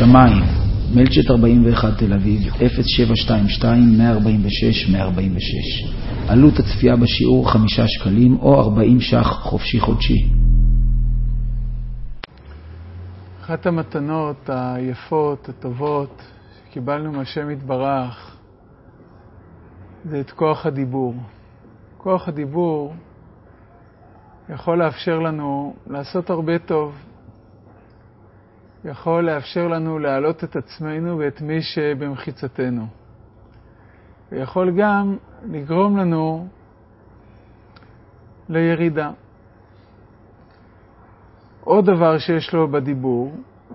שמיים, מלצ'ט 41 תל אביב, 0722-146-146. עלות הצפייה בשיעור 5 שקלים או 40 ש"ח חופשי חודשי. אחת המתנות היפות, הטובות, שקיבלנו מהשם יתברך, זה את כוח הדיבור. כוח הדיבור יכול לאפשר לנו לעשות הרבה טוב. יכול לאפשר לנו להעלות את עצמנו ואת מי שבמחיצתנו. ויכול גם לגרום לנו לירידה. עוד דבר שיש לו בדיבור,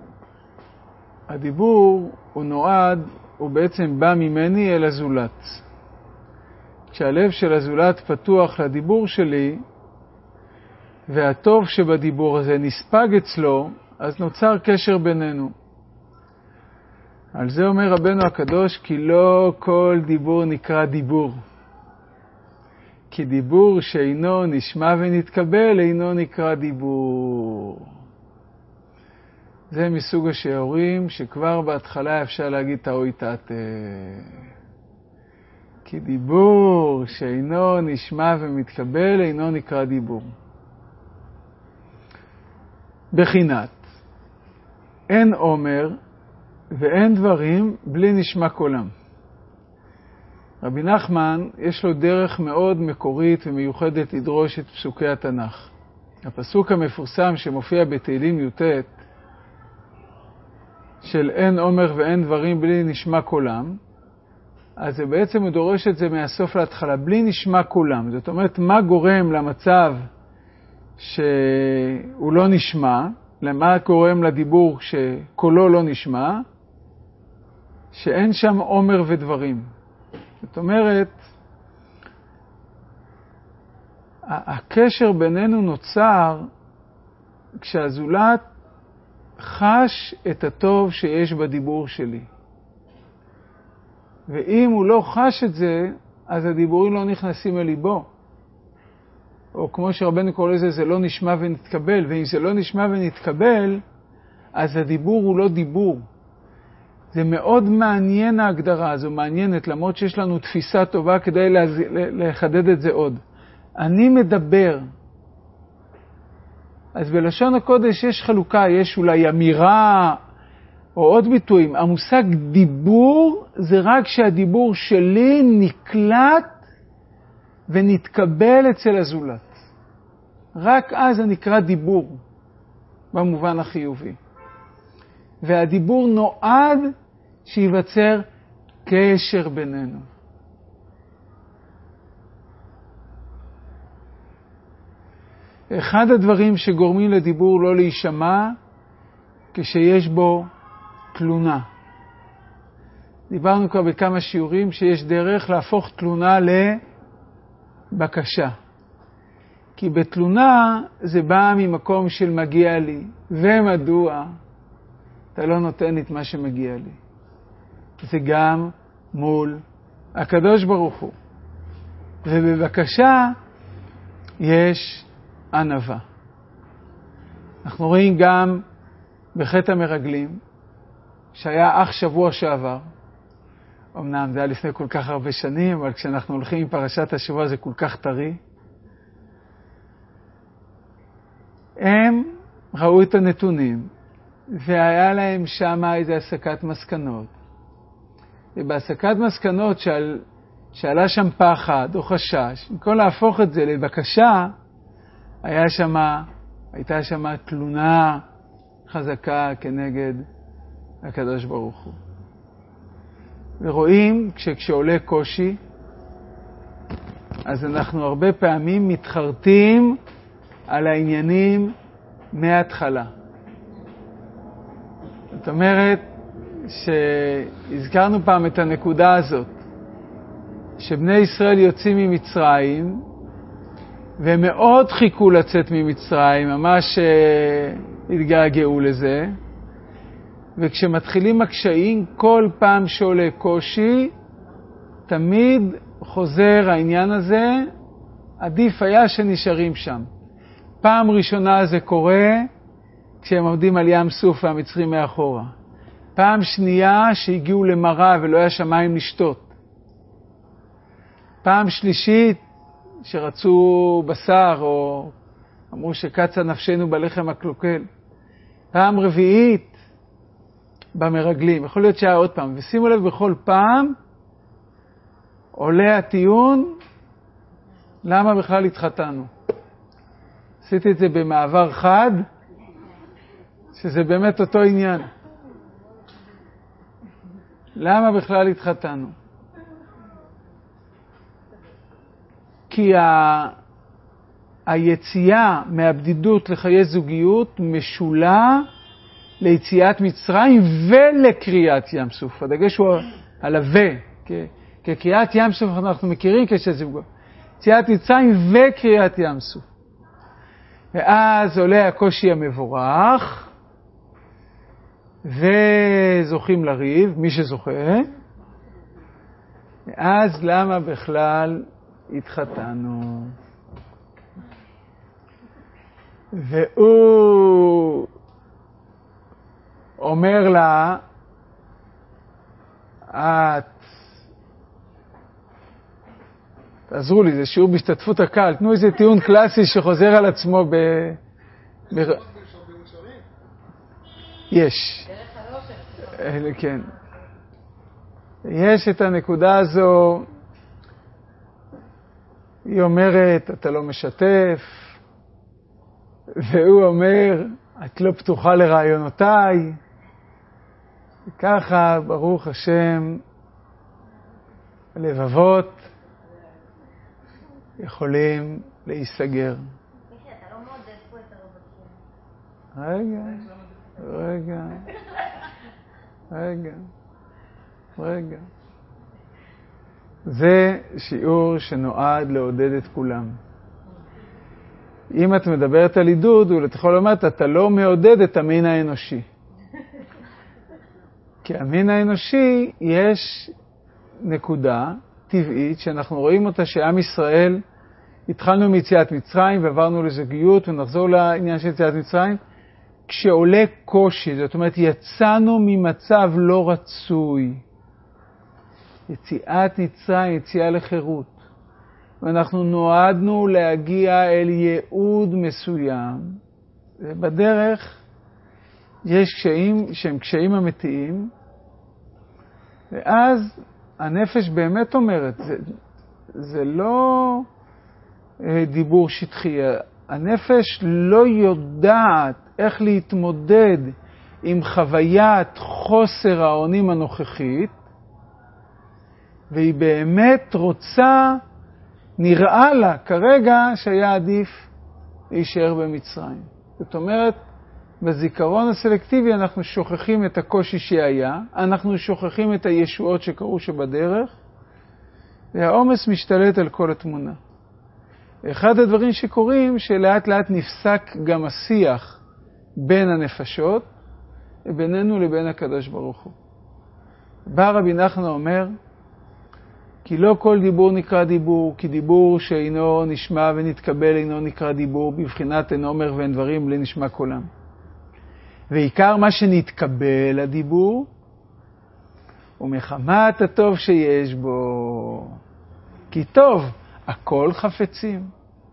הדיבור הוא נועד, הוא בעצם בא ממני אל הזולת. כשהלב של הזולת פתוח לדיבור שלי, והטוב שבדיבור הזה נספג אצלו, אז נוצר קשר בינינו. על זה אומר רבנו הקדוש, כי לא כל דיבור נקרא דיבור. כי דיבור שאינו נשמע ונתקבל, אינו נקרא דיבור. זה מסוג השיעורים שכבר בהתחלה אפשר להגיד תאוי תתה. כי דיבור שאינו נשמע ומתקבל, אינו נקרא דיבור. בחינת. אין אומר ואין דברים בלי נשמע קולם. רבי נחמן יש לו דרך מאוד מקורית ומיוחדת לדרוש את פסוקי התנ"ך. הפסוק המפורסם שמופיע בתהילים י"ט של אין אומר ואין דברים בלי נשמע קולם, אז זה בעצם הוא דורש את זה מהסוף להתחלה, בלי נשמע קולם. זאת אומרת, מה גורם למצב שהוא לא נשמע? למה גורם לדיבור שקולו לא נשמע? שאין שם אומר ודברים. זאת אומרת, הקשר בינינו נוצר כשהזולת חש את הטוב שיש בדיבור שלי. ואם הוא לא חש את זה, אז הדיבורים לא נכנסים אל ליבו. או כמו שרבנו קורא לזה, זה לא נשמע ונתקבל. ואם זה לא נשמע ונתקבל, אז הדיבור הוא לא דיבור. זה מאוד מעניין ההגדרה הזו, מעניינת, למרות שיש לנו תפיסה טובה כדי לחדד את זה עוד. אני מדבר. אז בלשון הקודש יש חלוקה, יש אולי אמירה או עוד ביטויים. המושג דיבור זה רק שהדיבור שלי נקלט ונתקבל אצל הזולת. רק אז זה נקרא דיבור, במובן החיובי. והדיבור נועד שיווצר קשר בינינו. אחד הדברים שגורמים לדיבור לא להישמע, כשיש בו תלונה. דיברנו כבר בכמה שיעורים שיש דרך להפוך תלונה לבקשה. כי בתלונה זה בא ממקום של מגיע לי. ומדוע אתה לא נותן את מה שמגיע לי? זה גם מול הקדוש ברוך הוא. ובבקשה יש ענווה. אנחנו רואים גם בחטא המרגלים, שהיה אך שבוע שעבר. אמנם זה היה לפני כל כך הרבה שנים, אבל כשאנחנו הולכים עם פרשת השבוע זה כל כך טרי. הם ראו את הנתונים, והיה להם שם איזו הסקת מסקנות. ובהסקת מסקנות שעלה שם פחד או חשש, במקום להפוך את זה לבקשה, הייתה שם תלונה חזקה כנגד הקדוש ברוך הוא. ורואים כשעולה קושי, אז אנחנו הרבה פעמים מתחרטים על העניינים מההתחלה. זאת אומרת שהזכרנו פעם את הנקודה הזאת, שבני ישראל יוצאים ממצרים, והם מאוד חיכו לצאת ממצרים, ממש התגעגעו לזה, וכשמתחילים הקשיים, כל פעם שעולה קושי, תמיד חוזר העניין הזה, עדיף היה שנשארים שם. פעם ראשונה זה קורה, כשהם עומדים על ים סוף והמצרים מאחורה. פעם שנייה שהגיעו למראה ולא היה שמיים לשתות. פעם שלישית שרצו בשר או אמרו שקצה נפשנו בלחם הקלוקל. פעם רביעית במרגלים. יכול להיות שהיה עוד פעם. ושימו לב, בכל פעם עולה הטיעון למה בכלל התחתנו. עשיתי את זה במעבר חד, שזה באמת אותו עניין. למה בכלל התחתנו? כי היציאה מהבדידות לחיי זוגיות משולה ליציאת מצרים ולקריאת ים סוף. הדגש הוא על כי קריאת ים סוף אנחנו מכירים כשזוגות. יציאת מצרים וקריאת ים סוף. ואז עולה הקושי המבורך, וזוכים לריב, מי שזוכה. ואז למה בכלל התחתנו? והוא אומר לה, תעזרו לי, זה שיעור בהשתתפות הקהל, תנו איזה טיעון קלאסי שחוזר על עצמו יש. כן. יש את הנקודה הזו, היא אומרת, אתה לא משתף, והוא אומר, את לא פתוחה לרעיונותיי. וככה, ברוך השם, לבבות יכולים להיסגר. אתה לא מעודד פה את הרבקים. רגע. זה שיעור שנועד לעודד את כולם. אם את מדברת על עידוד, אתה יכול לומר, אתה לא מעודד את המין האנושי. כי המין האנושי יש נקודה טבעית שאנחנו רואים אותה שעם ישראל, התחלנו מיציאת מצרים ועברנו לזוגיות ונחזור לעניין של יציאת מצרים, כשעולה קושי, זאת אומרת יצאנו ממצב לא רצוי. יציאת מצרים, יציאה לחירות. ואנחנו נועדנו להגיע אל ייעוד מסוים. ובדרך יש קשיים שהם קשיים אמיתיים, ואז הנפש באמת אומרת, זה לא דיבור שטחי, הנפש לא יודעת איך להתמודד עם חוויית חוסר האונים הנוכחית, והיא באמת רוצה, נראה לה כרגע שהיה עדיף להישאר במצרים. זאת אומרת, בזיכרון הסלקטיבי אנחנו שוכחים את הקושי שהיה, אנחנו שוכחים את הישועות שקרו שבדרך, והעומס משתלט על כל התמונה. אחד הדברים שקורים, שלאט לאט נפסק גם השיח בין הנפשות, בינינו לבין הקדוש ברוך הוא. בא רבי נחמן אומר, כי לא כל דיבור נקרא דיבור, כי דיבור שאינו נשמע ונתקבל אינו נקרא דיבור, בבחינת אין אומר ואין דברים בלי נשמע קולם. ועיקר מה שנתקבל הדיבור, ומחמת הטוב שיש בו. כי טוב, הכל חפצים.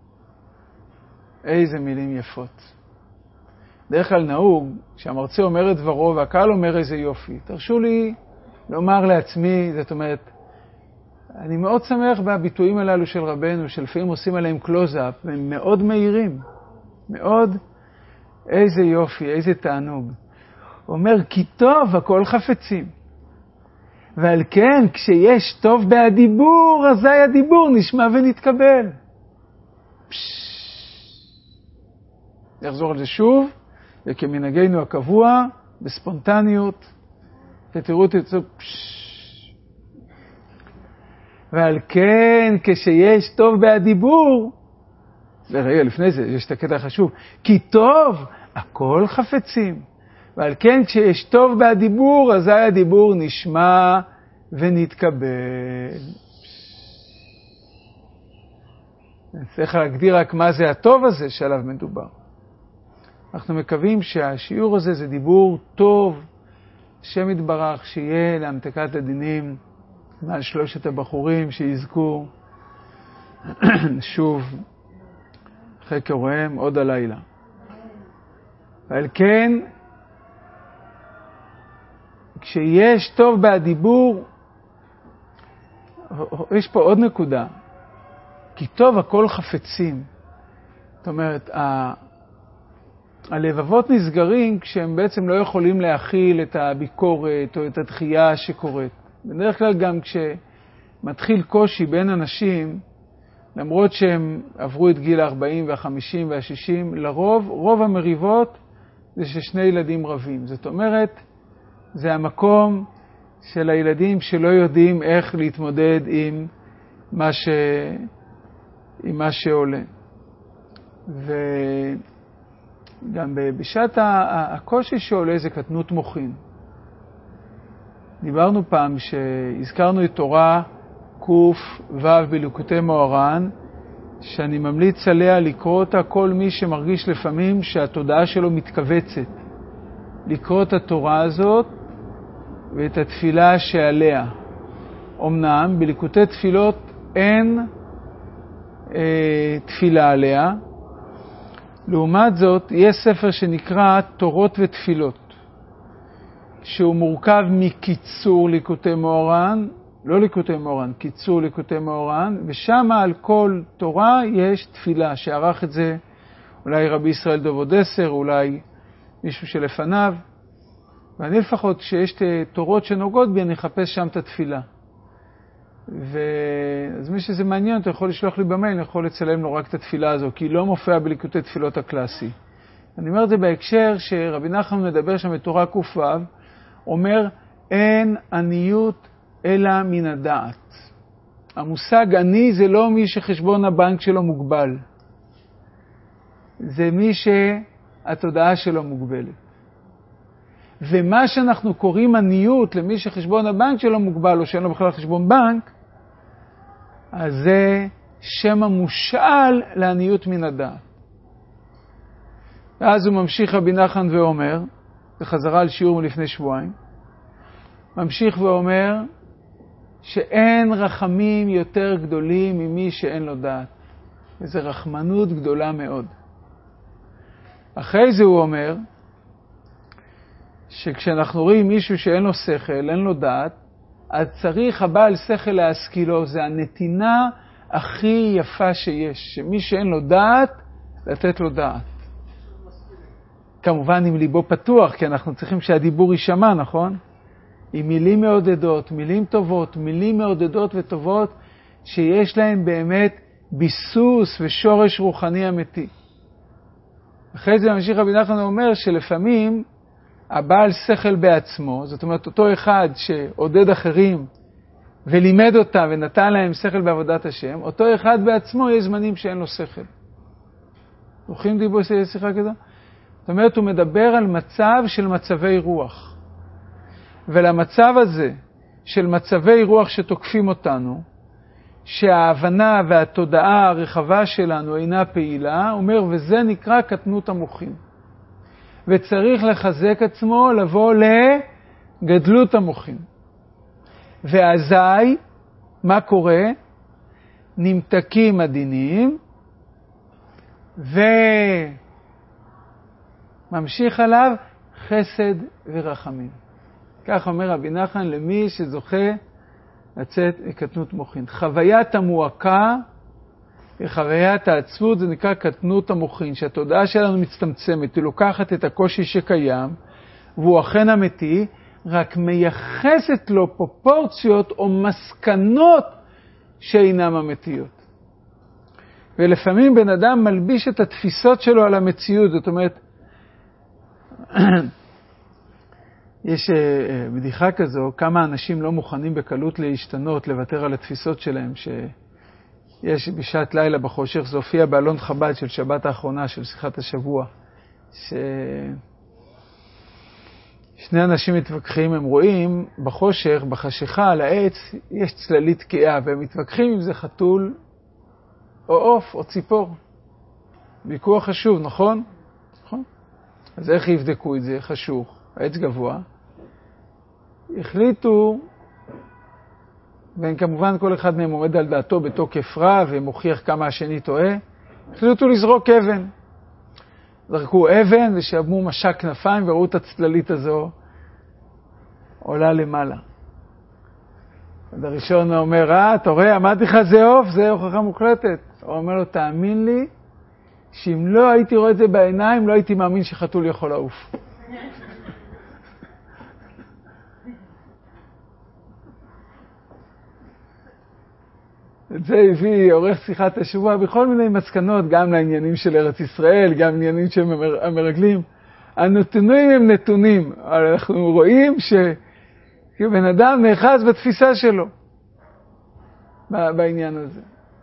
איזה מילים יפות. דרך כלל נהוג, כשהמרצה אומר את דברו והקהל אומר איזה יופי. תרשו לי לומר לעצמי, זאת אומרת, אני מאוד שמח בביטויים הללו של רבנו, שלפעמים עושים עליהם קלוזאפ, והם מאוד מהירים. מאוד, איזה יופי, איזה תענוג. הוא אומר, כי טוב, הכל חפצים. ועל כן, כשיש טוב בהדיבור, אזי הדיבור נשמע ונתקבל. נחזור על זה שוב, וכמנהגנו הקבוע, בספונטניות, ותראו את זה, ועל כן, כשיש טוב בהדיבור, ורגע, לפני זה, יש את הקטע החשוב, כי טוב, הכל חפצים. ועל כן, כשיש טוב בהדיבור, אזי הדיבור נשמע ונתקבל. אני צריך להגדיר רק מה זה הטוב הזה שעליו מדובר. אנחנו מקווים שהשיעור הזה זה דיבור טוב, השם יתברך שיהיה להמתקת הדינים מעל 3 הבחורים שיזכו שוב אחרי קוראיהם עוד הלילה. ועל כן, כשיש טוב בדיבור, יש פה עוד נקודה, כי טוב הכל חפצים. זאת אומרת, הלבבות נסגרים כשהם בעצם לא יכולים להכיל את הביקורת או את הדחייה שקורית. בדרך כלל גם כשמתחיל קושי בין אנשים, למרות שהם עברו את גיל 40 וה-50 וה-60, לרוב, רוב המריבות זה ששני ילדים רבים. זאת אומרת, זה המקום של הילדים שלא יודעים איך להתמודד עם מה שעולה. וגם בשעת הקושי שעולה זה קטנות מוחין. דיברנו פעם שהזכרנו את תורה קוף ו' בליקוטי מוהר"ן, שאני ממליץ עליה לקרוא אותה כל מי שמרגיש לפעמים שהתודעה שלו מתכווצת. לקרוא את התורה הזאת ואת התפילה שעליה. אמנם בליקוטי תפילות אין תפילה עליה, לעומת זאת יש ספר שנקרא תורות ותפילות, שהוא מורכב מקיצור ליקוטי מוהר"ן, לא ליקוטי מוהר"ן, קיצור ליקוטי מוהר"ן, ושם על כל תורה יש תפילה, שערך את זה אולי רבי ישראל דוב אודסר, אולי מישהו שלפניו, ואני לפחות כשיש תורות שנוגעות בי, אני אחפש שם את התפילה. אז מי שזה מעניין, אתה יכול לשלוח לי במייל, אני יכול לצלם לו רק את התפילה הזו, כי היא לא מופיעה בליקוטי תפילות הקלאסי. אני אומר את זה בהקשר שרבי נחמן מדבר שם בתורה ק"ו, אומר, אין עניות אלא מן הדעת. המושג עני זה לא מי שחשבון הבנק שלו מוגבל. זה מי שהתודעה שלו מוגבלת. ומה שאנחנו קוראים עניות למי שחשבון הבנק שלו מוגבל, או שאין לו בכלל חשבון בנק, אז זה שם המושאל לעניות מן הדעת. ואז הוא ממשיך רבי נחמן ואומר, בחזרה על שיעור מלפני שבועיים, ממשיך ואומר שאין רחמים יותר גדולים ממי שאין לו דעת. וזו רחמנות גדולה מאוד. אחרי זה הוא אומר, שכשאנחנו רואים מישהו שאין לו שכל, אין לו דעת, אז צריך הבעל שכל להשכילו, זה הנתינה הכי יפה שיש, שמי שאין לו דעת, לתת לו דעת. כמובן עם ליבו פתוח, כי אנחנו צריכים שהדיבור יישמע, נכון? עם מילים מעודדות, מילים טובות, מילים מעודדות וטובות, שיש להם באמת ביסוס ושורש רוחני אמיתי. אחרי זה ממשיך רבי נחמן אומר שלפעמים הבעל שכל בעצמו, זאת אומרת אותו אחד שעודד אחרים ולימד אותם ונתן להם שכל בעבודת השם, אותו אחד בעצמו יש זמנים שאין לו שכל. זוכרים דיבור שיחה כזו? זאת אומרת הוא מדבר על מצב של מצבי רוח. ולמצב הזה של מצבי רוח שתוקפים אותנו, שההבנה והתודעה הרחבה שלנו אינה פעילה, אומר וזה נקרא קטנות המוחין. וצריך לחזק עצמו לבוא לגדלות המוחין. ואזי, מה קורה? נמתקים הדינים, וממשיך עליו חסד ורחמים. כך אומר רבי נחמן למי שזוכה לצאת מקטנות מוחין. חוויית המועקה וחוויית העצבות זה נקרא קטנות המוחין, שהתודעה שלנו מצטמצמת, היא לוקחת את הקושי שקיים, והוא אכן אמיתי, רק מייחסת לו פרופורציות או מסקנות שאינם אמיתיות. ולפעמים בן אדם מלביש את התפיסות שלו על המציאות, זאת אומרת, יש בדיחה כזו, כמה אנשים לא מוכנים בקלות להשתנות, לוותר על התפיסות שלהם, שיש בשעת לילה בחושך, זה הופיע באלון חב"ד של שבת האחרונה, של שיחת השבוע, שני אנשים מתווכחים, הם רואים בחושך, בחשיכה, על העץ, יש צללית תקיעה, והם מתווכחים אם זה חתול, או עוף, או ציפור. ויכוח חשוב, נכון? נכון? אז איך יבדקו את זה? חשוך, העץ גבוה, החליטו, וכמובן כל אחד מהם עומד על דעתו בתוקף רב ומוכיח כמה השני טועה, החליטו לזרוק אבן. זרקו אבן ושאבו משק כנפיים וראו את הצללית הזו עולה למעלה. הראשון אומר, אתה רואה, אמרתי לך זה עוף, זה הוכחה מוחלטת. הוא אומר לו, תאמין לי, שאם לא הייתי רואה את זה בעיניים, לא הייתי מאמין שחתול יכול לעוף. את זה הביא עורך שיחת השבוע בכל מיני מסקנות, גם לעניינים של ארץ ישראל, גם לעניינים של המרגלים. הנתונים הם נתונים, אבל אנחנו רואים שבן אדם נאחז בתפיסה שלו בעניין הזה.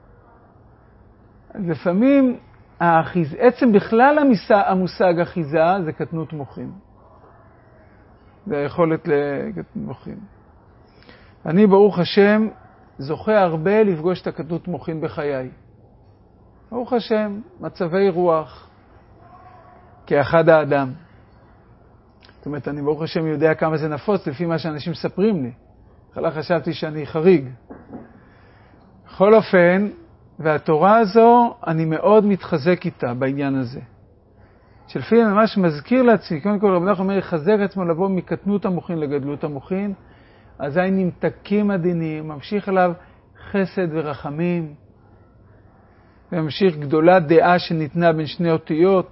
אז לפעמים עצם בכלל המושג אחיזה זה קטנות מוחין. זה היכולת לקטנות מוחין. אני ברוך השם זוכה הרבה לפגוש את הקטנות מוחין בחיי. ברוך השם, מצבי רוח כאחד האדם. זאת אומרת, אני ברוך השם יודע כמה זה נפוץ לפי מה שאנשים מספרים לי. בכלל חשבתי שאני חריג. בכל אופן, והתורה הזו, אני מאוד מתחזק איתה בעניין הזה. שלפי אני ממש מזכיר לעצמי, קודם כל רב נחמן אומר, יחזק עצמו לבוא מקטנות המוחין לגדלות המוחין, אזי נמתקים הדינים, ממשיך עליו חסד ורחמים, וממשיך גדולה דעה שניתנה בין שני אותיות.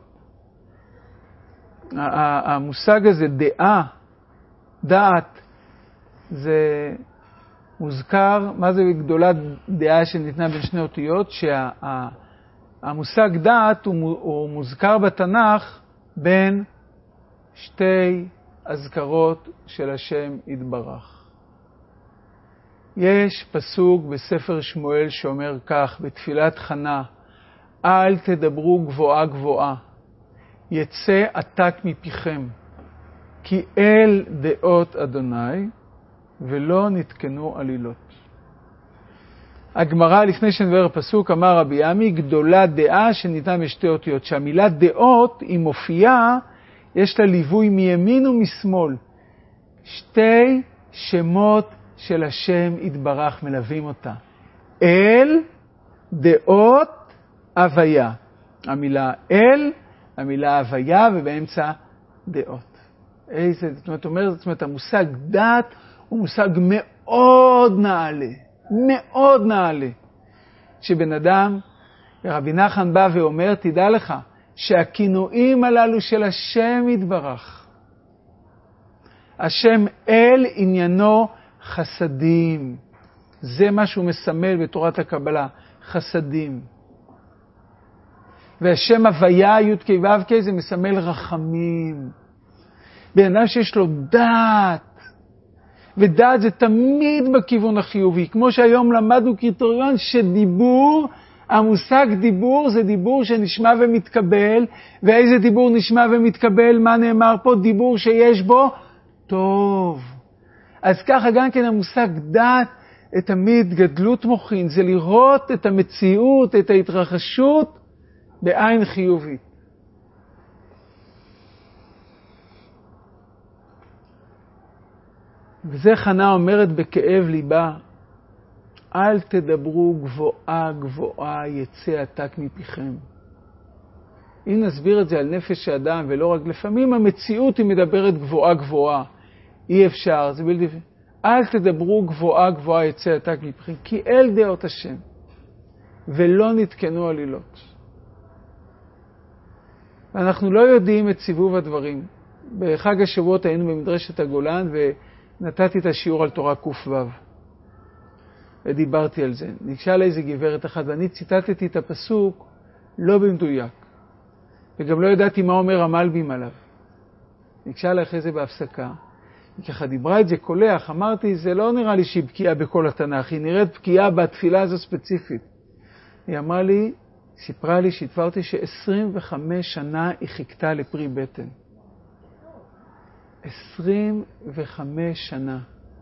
המושג הזה, דעת, זה מוזכר, מה זה גדולה דעה שניתנה בין שני אותיות? שהמושג דעת הוא מוזכר בתנ"ך בין שתי אזכרות של השם יתברך. יש פסוק בספר שמואל שאומר כך, בתפילת חנה, אל תדברו גבוהה גבוהה, יצא עתק מפיכם, כי אל דעות אדוני, ולא נתקנו עלילות. הגמרא, לפני שנדבר הפסוק, אמר רבי עמי, גדולה דעה שניתנה משתי אותיות, שהמילה דעות היא מופיעה, יש לה ליווי מימין ומשמאל. שתי שמות של השם יתברך מלווים אותה. אל, דעות, הוויה. המילה אל, המילה הוויה, ובאמצע דעות. זאת אומרת, המושג דעת הוא מושג מאוד נעלה, מאוד נעלה. שבן אדם, רבי נחמן בא ואומר, תדע לך, שהכינויים הללו של השם יתברך, השם אל עניינו חסדים. זה מה שהוא מסמל בתורת הקבלה, חסדים. והשם הוויה, י' כ' ו' כ', זה מסמל רחמים. בן אדם שיש לו דעת, ודעת זה תמיד בכיוון החיובי. כמו שהיום למדנו קריטריון שדיבור, המושג דיבור זה דיבור שנשמע ומתקבל. ואיזה דיבור נשמע ומתקבל? מה נאמר פה? דיבור שיש בו טוב. אז ככה גם כן המושג דעת, תמיד גדלות מוחין, זה לראות את המציאות, את ההתרחשות בעין חיובית. וזה חנה אומרת בכאב ליבה, אל תדברו גבוהה גבוהה יצא עתק מפיכם. אם נסביר את זה על נפש האדם ולא רק, לפעמים המציאות היא מדברת גבוהה גבוהה. אי אפשר, זה בלתי... אל תדברו גבוהה גבוהה יצא עתק מפיכם, כי אל דעות השם, ולא נתקנו עלילות. אנחנו לא יודעים את סיבוב הדברים. בחג השבועות היינו במדרשת הגולן ונתתי את השיעור על תורה ק"ו. ודיברתי על זה. ניגשה לאיזה גברת אחת ואני ציטטתי את הפסוק לא במדויק. וגם לא ידעתי מה אומר המלבים עליו. ניגשה לה אחרי זה בהפסקה. היא ככה דיברה את זה קולח. אמרתי, זה לא נראה לי שהיא בקיאה בכל התנ"ך. היא נראית בקיאה בתפילה הזו ספציפית. היא אמרה לי, סיפרה לי, שיתפה אותי ש25 שנה היא חיכתה לפרי בטן. 25 שנה.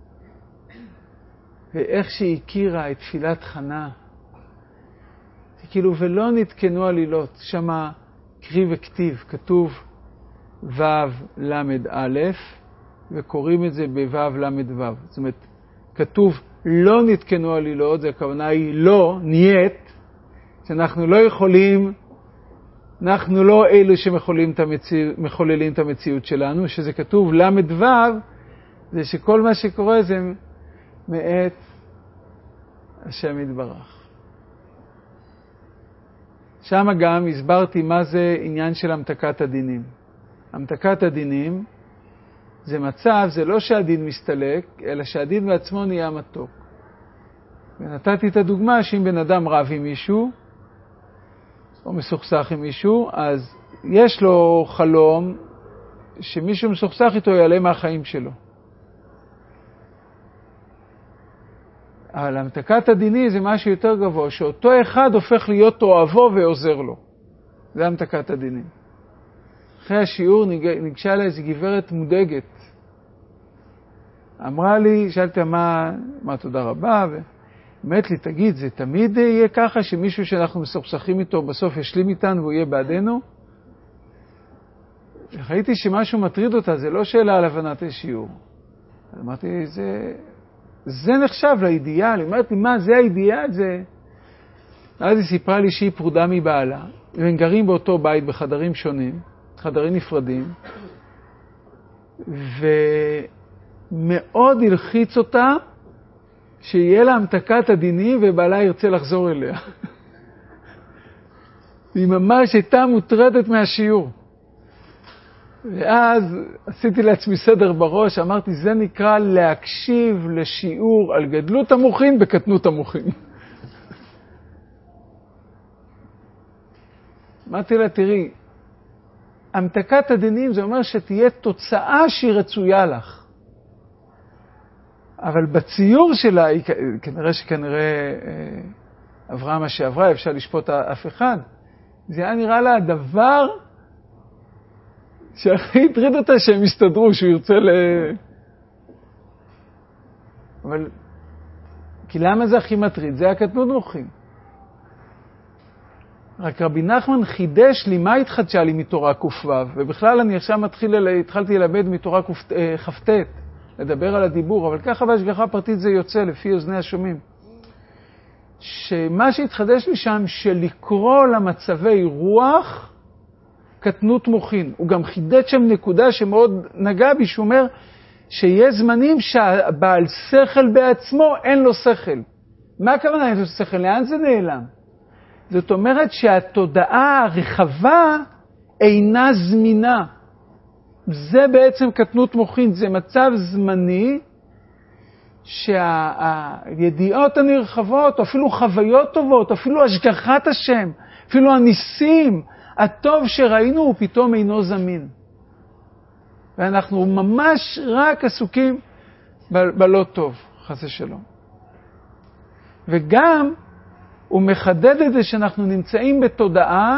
ואיך שהיא הכירה את תפילת חנה, כאילו, ולא נתקנו עלילות. שמה קריא וכתיב, כתוב ו' למד א', וקוראים את זה בו' למד ו'. זאת אומרת, כתוב לא נתקנו עלילות, זה הכוונה היא לא, ניית, שאנחנו לא יכולים, אנחנו לא אלו שמחוללים את המציאות שלנו, שזה כתוב למד ו', זה שכל מה שקורה זה מאת השם יתברך. שם גם הסברתי מה זה עניין של המתקת הדינים. המתקת הדינים זה מצב, זה לא שהדין מסתלק, אלא שהדין בעצמו נהיה מתוק. ונתתי את הדוגמה שאם בן אדם רב עם מישהו, או מסוכסך עם מישהו, אז יש לו חלום שמישהו מסוכסך איתו יעלה מהחיים שלו. אבל המתקת הדיני זה משהו יותר גבוה, שאותו אחד הופך להיות אוהבו ועוזר לו. זה המתקת הדיני. אחרי השיעור ניגשה לה איזו גברת מודאגת. אמרה לי, שאלתי מה תודה רבה, ואומרת לי, תגיד, זה תמיד יהיה ככה שמישהו שאנחנו מסוכסכים איתו בסוף ישלים איתנו והוא יהיה בעדנו? ראיתי שמשהו מטריד אותה, זה לא שאלה על הבנת השיעור. אמרתי, זה נחשב לאידיאל. אמרתי, מה, זה האידיאל? זה... אז היא סיפרה לי שהיא פרודה מבעלה, והם גרים באותו בית בחדרים שונים, חדרים נפרדים, ומאוד הלחיץ אותה שיהיה לה המתקת הדינים ובעלה ירצה לחזור אליה. היא ממש הייתה מוטרדת מהשיעור. ואז עשיתי לעצמי סדר בראש, אמרתי, זה נקרא להקשיב לשיעור על גדלות המוחין בקטנות המוחין. אמרתי לה, תראי, המתקת הדינים זה אומר שתהיה תוצאה שהיא רצויה לך. אבל בציור שלה, כנראה עברה מה שעברה, אפשר לשפוט אף אחד. זה היה נראה לה הדבר שהכי הטריד אותה שהם יסתדרו, שהוא ירצה אבל... כי למה זה הכי מטריד? זה הקטנות מוחין. רק רבי נחמן חידש לי מה התחדשה לי מתורה ק"ו, ובכלל אני עכשיו התחלתי ללמד מתורה כ"ט, לדבר על הדיבור, אבל ככה בהשגחה פרטית זה יוצא לפי אוזני השומעים. שמה שהתחדש לי שם, שלקרוא למצבי רוח קטנות מוחין. הוא גם חידד שם נקודה שמאוד נגע בי, שהוא אומר שיש זמנים שהבעל שכל בעצמו אין לו שכל. מה הכוונה אין לו שכל? לאן זה נעלם? זאת אומרת שהתודעה הרחבה אינה זמינה. זה בעצם קטנות מוחין, זה מצב זמני שהידיעות הנרחבות, או אפילו חוויות טובות, אפילו השגחת השם, אפילו הניסים, הטוב שראינו הוא פתאום אינו זמין. ואנחנו ממש רק עסוקים בלא טוב, חס ושלום. וגם הוא מחדד את זה שאנחנו נמצאים בתודעה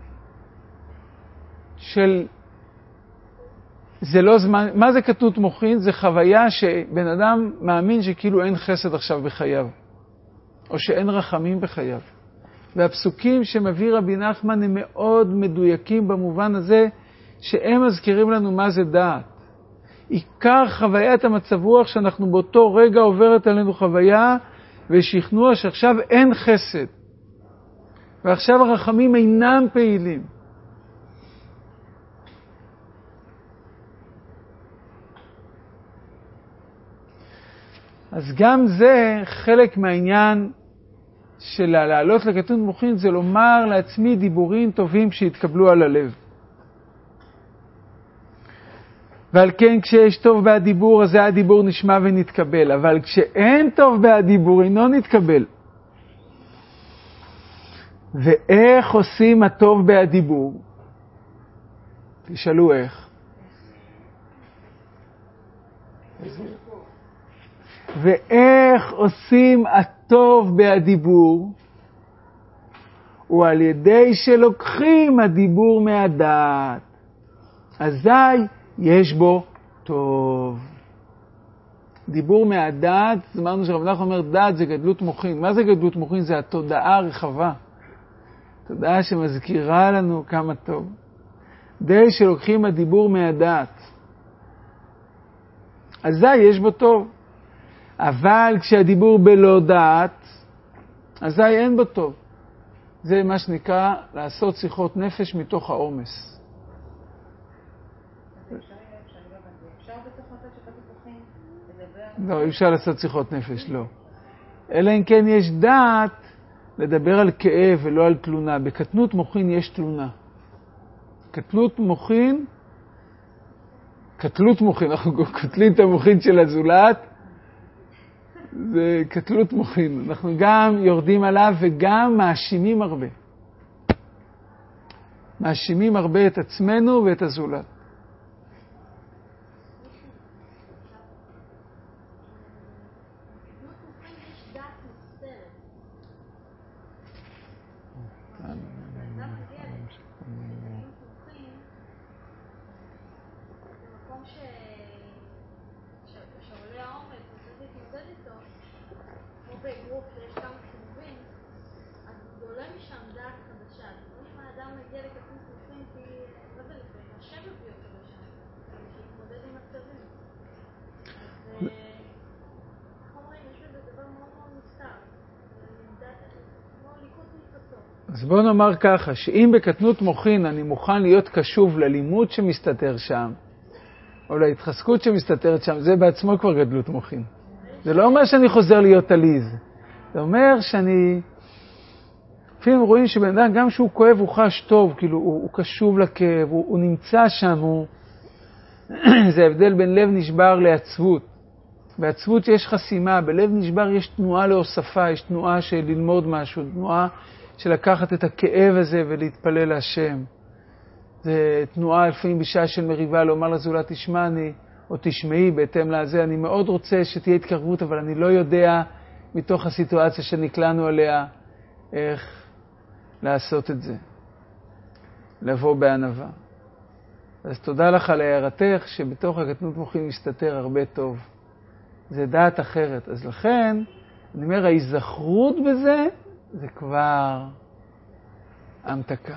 של... זה לא זמן... מה זה קטנות מוחין? זה חוויה שבן אדם מאמין שכאילו אין חסד עכשיו בחייו, או שאין רחמים בחייו. והפסוקים שמביא רבי נחמן הם מאוד מדויקים במובן הזה שהם מזכירים לנו מה זה דעת. עיקר חוויית המצב רוח שאנחנו באותו רגע עוברת עלינו חוויה ושכנוע שעכשיו אין חסד. ועכשיו הרחמים אינם פעילים. אז גם זה חלק מהעניין של לעלות לקטנות מוחין, זה לומר לעצמי דיבורים טובים שהתקבלו על הלב. ועל כן כשיש טוב בהדיבור, אז זה הדיבור נשמע ונתקבל. אבל כשאין טוב בהדיבור, אינו נתקבל. ואיך עושים הטוב בהדיבור? תשאלו איך. ואיך עושים הטוב בהדיבור? הוא על ידי שלוקחים הדיבור מהדעת. אזי יש בו טוב. דיבור מהדעת, אמרנו שרב נחמן אומר, דעת זה גדלות מוחין. מה זה גדלות מוחין? זה התודעה הרחבה. תודעה שמזכירה לנו כמה טוב. די שלוקחים הדיבור מהדעת. אזי יש בו טוב. אבל כשהדיבור בלא דעת, אזי אין בו טוב. זה מה שנקרא לעשות שיחות נפש מתוך העומס. אפשר בתוך מצב של ויכוחים לדבר? לא, אי אפשר לעשות שיחות נפש, לא. אלא אם כן יש דעת לדבר על כאב ולא על תלונה. בקטנות מוחין יש תלונה. קטלות מוחין, אנחנו קטלים את המוחין של הזולת, זה קטלות מוחין. אנחנו גם יורדים עליו וגם מאשימים הרבה. מאשימים הרבה את עצמנו ואת הזולת. אז בוא נאמר ככה, שאם בקטנות מוחין אני מוכן להיות קשוב ללימוד שמסתתר שם, או להתחזקות שמסתתרת שם, זה בעצמו כבר גדלות מוחין. זה לא אומר שאני חוזר להיות עליז. זה אומר שאני... לפעמים רואים שבן אדם, גם שהוא כואב, הוא חש טוב, כאילו הוא קשוב לכאב, הוא נמצא שם, זה ההבדל בין לב נשבר לעצבות. בעצבות יש חסימה, בלב נשבר יש תנועה להוספה, יש תנועה של ללמוד משהו, תנועה של לקחת את הכאב הזה ולהתפלל להשם. זה תנועה לפעמים בשעה של מריבה, לומר לזולת תשמעני או תשמעי בהתאם לזה. אני מאוד רוצה שתהיה התקרבות, אבל אני לא יודע מתוך הסיטואציה שנקלענו עליה איך לעשות את זה. לבוא בענווה. אז תודה לך על הערתך שבתוך הקטנות מוחין מסתתר הרבה טוב. זה דעת אחרת. אז לכן, אני אומר, ההיזכרות בזה זה כבר המתקה.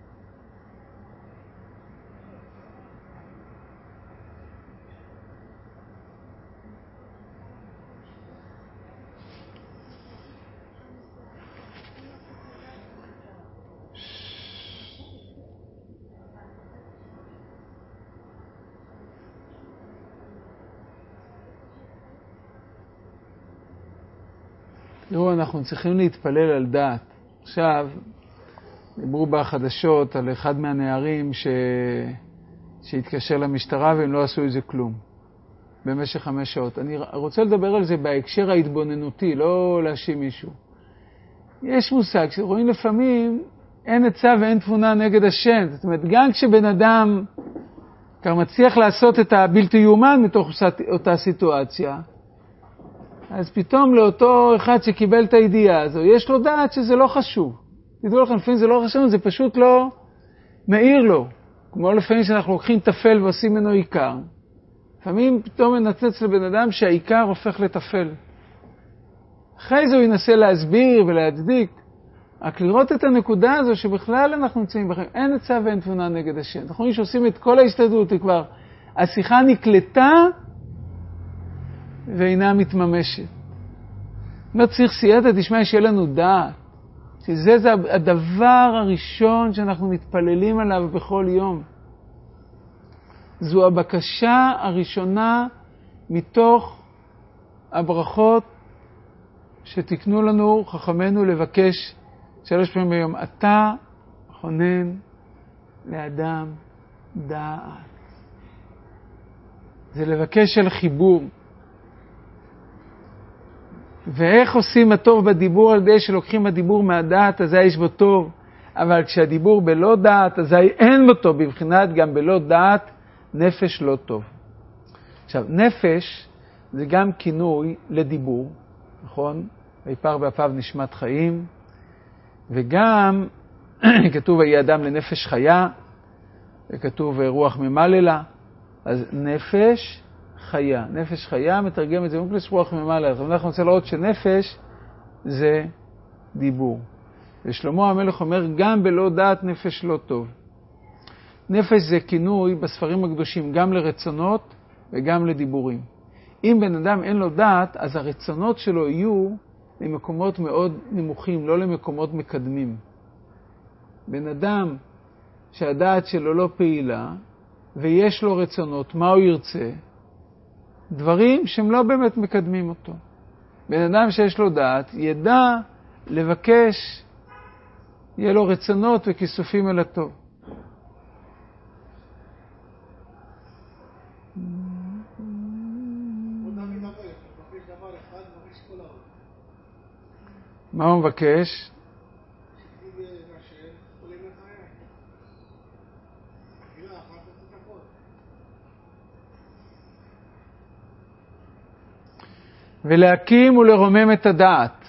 תראו, אנחנו צריכים להתפלל על דעת. עכשיו, דיברו בחדשות על אחד מהנערים שהתקשר למשטרה והם לא עשו איזה כלום במשך 5 שעות. אני רוצה לדבר על זה בהקשר ההתבוננותי, לא להאשים מישהו. יש מושג שרואים לפעמים אין עצה ואין תבונה נגד השם. זאת אומרת, גם כשבן אדם כבר מצליח לעשות את הבלתי יאומן מתוך אותה סיטואציה, אז פתאום לאותו אחד שקיבל את הידיעה הזו, יש לו דעת שזה לא חשוב. תדעו לכם, לפעמים זה לא חשוב, זה פשוט לא מאיר לו. כמו לפעמים שאנחנו לוקחים תפל ועושים ממנו עיקר. לפעמים פתאום מנצץ לבן אדם שהעיקר הופך לתפל. אחרי זה הוא ינסה להסביר ולהצדיק. רק לראות את הנקודה הזו שבכלל אנחנו נמצאים בכם. אין עצה ואין תבונה נגד השם. אנחנו רואים שעושים את כל ההסתדרות, כבר השיחה נקלטה, ואינה מתממשת. לא צריך סייעתא דשמיא שיהיה לנו דעת. שזה הדבר הראשון שאנחנו מתפללים עליו בכל יום. זו הבקשה הראשונה מתוך הברכות שתקנו לנו חכמינו לבקש 3 פעמים ביום. אתה חונן לאדם דעת. זה לבקש על חיבור. ואיך עושים הטוב בדיבור על ידי שלוקחים הדיבור מהדעת, אזי יש בו טוב. אבל כשהדיבור בלא דעת, אזי אין בו טוב. בבחינת גם בלא דעת, נפש לא טוב. עכשיו, נפש זה גם כינוי לדיבור, נכון? ויפר באפיו נשמת חיים. וגם כתוב ויהי אדם לנפש חיה, וכתוב רוח ממללה. אז נפש חיה. נפש חיה מתרגם את זה מוקלס רוח ממללה. אז אנחנו רוצה לראות שנפש זה דיבור. ושלמה המלך אומר גם בלא דעת נפש לא טוב. נפש זה כינוי בספרים הקדושים גם לרצונות וגם לדיבורים. אם בן אדם אין לו דעת, אז הרצונות שלו יהיו למקומות מאוד נמוכים, לא למקומות מקדמים. בן אדם שהדעת שלו לא פעילה, ויש לו רצונות, מה הוא ירצה? דברים שהם לא באמת מקדמים אותו. בן אדם שיש לו דעת, ידע לבקש, יהיה לו רצונות וכיסופים אל הטוב. מה הוא מבקש? ולהקים ולרומם את הדעת.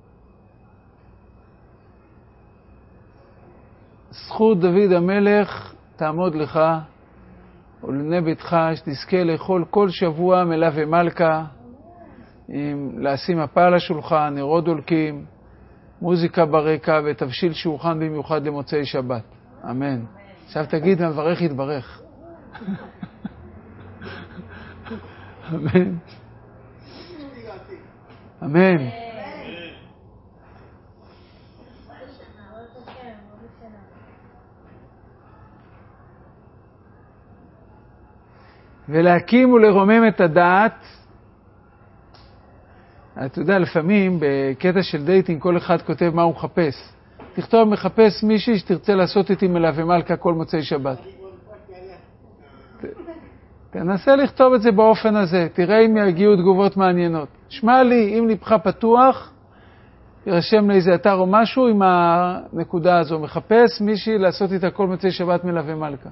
זכות דוד המלך תעמוד לך ולבני ביתך, שתזכה לאכול כל שבוע מלווה ומלכה, לשים מפה על השולחן, נרות דולקים, מוזיקה ברקע ותבשיל שולחן במיוחד למוצאי שבת. אמן. עכשיו תגיד, מברך יתברך. אמן. אמן. ולהקים ולרומם את הדעת. אתה יודע, לפעמים בקטע של דייטינג כל אחד כותב מה הוא מחפש. תכתוב מחפש מישהי שתרצה לעשות איתי מלווה מלכה כל מוצאי שבת. תנסה לכתוב את זה באופן הזה, תראה אם יגיעו תגובות מעניינות. שמע לי, אם ליבך פתוח, ירשם לאיזה אתר או משהו עם הנקודה הזו. מחפש מישהי לעשות איתה כל מוצאי שבת מלווה מלכה.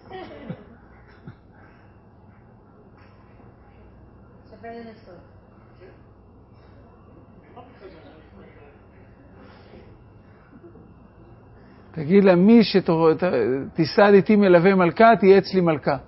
תגיד לה, מי שתיסד איתי מלווה מלכה, תהיה אצלי מלכה.